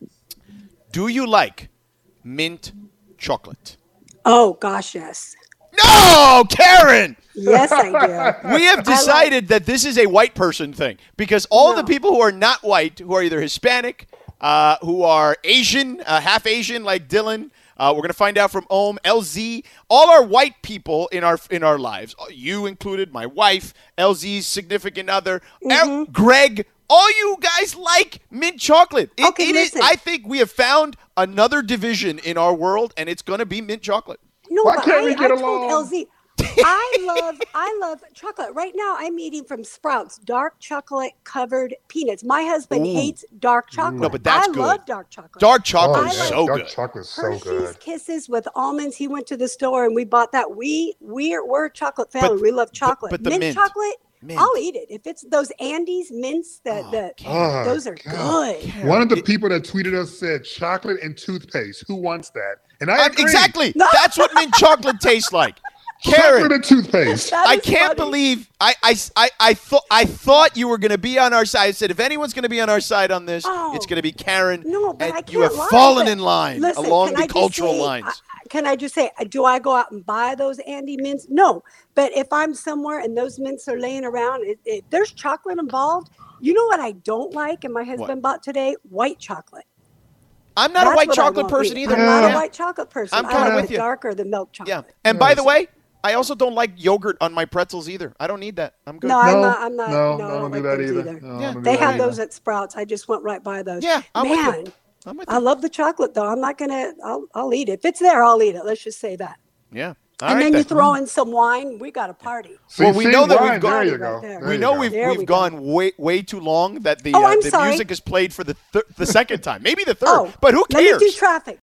Speaker 1: Do you like mint chocolate?
Speaker 7: Oh, gosh, yes.
Speaker 1: No, Karen!
Speaker 7: Yes, I do.
Speaker 1: We have decided that this is a white person thing because all of the
Speaker 7: No.
Speaker 1: people who are not white, who are either Hispanic, uh, who are Asian, uh, half Asian like Dylan, uh, we're going to find out from Ohm, L Z, all our white people in our in our lives, you included, my wife, L Z's significant other, El- Greg, all you guys like mint chocolate. It,
Speaker 7: Okay,
Speaker 1: it is,
Speaker 7: listen.
Speaker 1: I think we have found another division in our world, and it's going to be mint chocolate.
Speaker 7: No,
Speaker 3: Why
Speaker 7: but
Speaker 3: can't
Speaker 7: I,
Speaker 3: we get
Speaker 7: I
Speaker 3: along?
Speaker 7: told L Z, I love I love chocolate. Right now, I'm eating from Sprouts, dark chocolate covered peanuts. My husband
Speaker 1: Ooh.
Speaker 7: hates dark chocolate.
Speaker 1: No, but that's
Speaker 7: I
Speaker 1: good.
Speaker 7: love dark chocolate.
Speaker 1: Dark
Speaker 3: Oh,
Speaker 1: chocolate
Speaker 7: I
Speaker 1: is
Speaker 7: like
Speaker 1: so
Speaker 3: dark
Speaker 1: good.
Speaker 3: chocolate's so
Speaker 7: Hershey's
Speaker 3: good.
Speaker 7: Kisses with almonds. He went to the store and we bought that. We we're we're a chocolate family.
Speaker 1: But-
Speaker 7: we love
Speaker 1: but-
Speaker 7: chocolate.
Speaker 1: but the
Speaker 7: mint,
Speaker 1: mint.
Speaker 7: chocolate.
Speaker 1: Mint.
Speaker 7: I'll eat it if it's those Andes mints. That
Speaker 1: Oh,
Speaker 7: that
Speaker 3: Oh,
Speaker 7: those are
Speaker 3: God.
Speaker 7: good.
Speaker 3: One of the
Speaker 1: It-
Speaker 3: people that tweeted us said chocolate and toothpaste. Who wants that? And I
Speaker 1: Uh,
Speaker 3: agree.
Speaker 1: exactly. That's what mint chocolate tastes like.
Speaker 3: Chocolate
Speaker 1: Karen,
Speaker 3: and toothpaste.
Speaker 7: That
Speaker 1: I
Speaker 7: is
Speaker 1: can't
Speaker 7: funny.
Speaker 1: believe I I, I, I thought I thought you were going to be on our side. I said if anyone's going to be on our side on this,
Speaker 7: Oh.
Speaker 1: it's going to be Karen.
Speaker 7: No, but
Speaker 1: and
Speaker 7: I can't
Speaker 1: you have
Speaker 7: lie,
Speaker 1: fallen
Speaker 7: but
Speaker 1: in line
Speaker 7: listen,
Speaker 1: along
Speaker 7: can
Speaker 1: the
Speaker 7: I just
Speaker 1: cultural
Speaker 7: say,
Speaker 1: lines.
Speaker 7: I- Can I just say, do I go out and buy those Andy mints? No. But if I'm somewhere and those mints are laying around, if, if there's chocolate involved, you know what I don't like, and my husband bought today? White chocolate.
Speaker 1: I'm not a
Speaker 7: That's
Speaker 1: white
Speaker 7: what I
Speaker 1: chocolate
Speaker 7: won't
Speaker 1: person
Speaker 7: eat.
Speaker 1: either.
Speaker 7: I'm not
Speaker 1: Yeah.
Speaker 7: a white chocolate person.
Speaker 1: I'm
Speaker 7: I
Speaker 1: kinda
Speaker 7: like
Speaker 1: with
Speaker 7: it
Speaker 1: you.
Speaker 7: darker than milk chocolate.
Speaker 1: Yeah. And by the
Speaker 3: Yes.
Speaker 1: way, I also don't like yogurt on my pretzels either. I don't need that. I'm good.
Speaker 7: No, I'm
Speaker 3: No,
Speaker 7: not. I'm not.
Speaker 3: no,
Speaker 7: No,
Speaker 3: I
Speaker 7: I
Speaker 3: don't
Speaker 7: don't
Speaker 3: do
Speaker 7: like
Speaker 3: that
Speaker 7: those
Speaker 3: either.
Speaker 7: either.
Speaker 3: No, I
Speaker 1: Yeah.
Speaker 3: don't do
Speaker 7: They
Speaker 3: that
Speaker 7: have
Speaker 3: either.
Speaker 7: those at Sprouts. I just went right by those.
Speaker 1: Yeah, I'm with you.
Speaker 7: Man,
Speaker 1: I'm with
Speaker 7: I
Speaker 1: you.
Speaker 7: love the chocolate though. I'm not gonna. I'll, I'll eat it if it's there. I'll eat it. Let's just say that.
Speaker 1: Yeah. All
Speaker 7: and
Speaker 1: right
Speaker 7: then you
Speaker 1: then.
Speaker 7: throw in some wine. We got a party.
Speaker 3: See,
Speaker 1: Well, we
Speaker 3: see,
Speaker 1: know that we've
Speaker 3: wine,
Speaker 1: gone-
Speaker 3: There you
Speaker 7: Right
Speaker 3: go.
Speaker 7: there.
Speaker 3: There
Speaker 1: We
Speaker 3: you
Speaker 1: know
Speaker 3: go.
Speaker 1: we've
Speaker 7: There
Speaker 1: we've
Speaker 7: we go.
Speaker 1: gone way way too long that the
Speaker 7: Oh,
Speaker 1: uh,
Speaker 7: I'm
Speaker 1: the
Speaker 7: sorry.
Speaker 1: music is played for the thir- the second time, maybe the third.
Speaker 7: Oh,
Speaker 1: but who
Speaker 7: Let me
Speaker 1: cares?
Speaker 7: do traffic.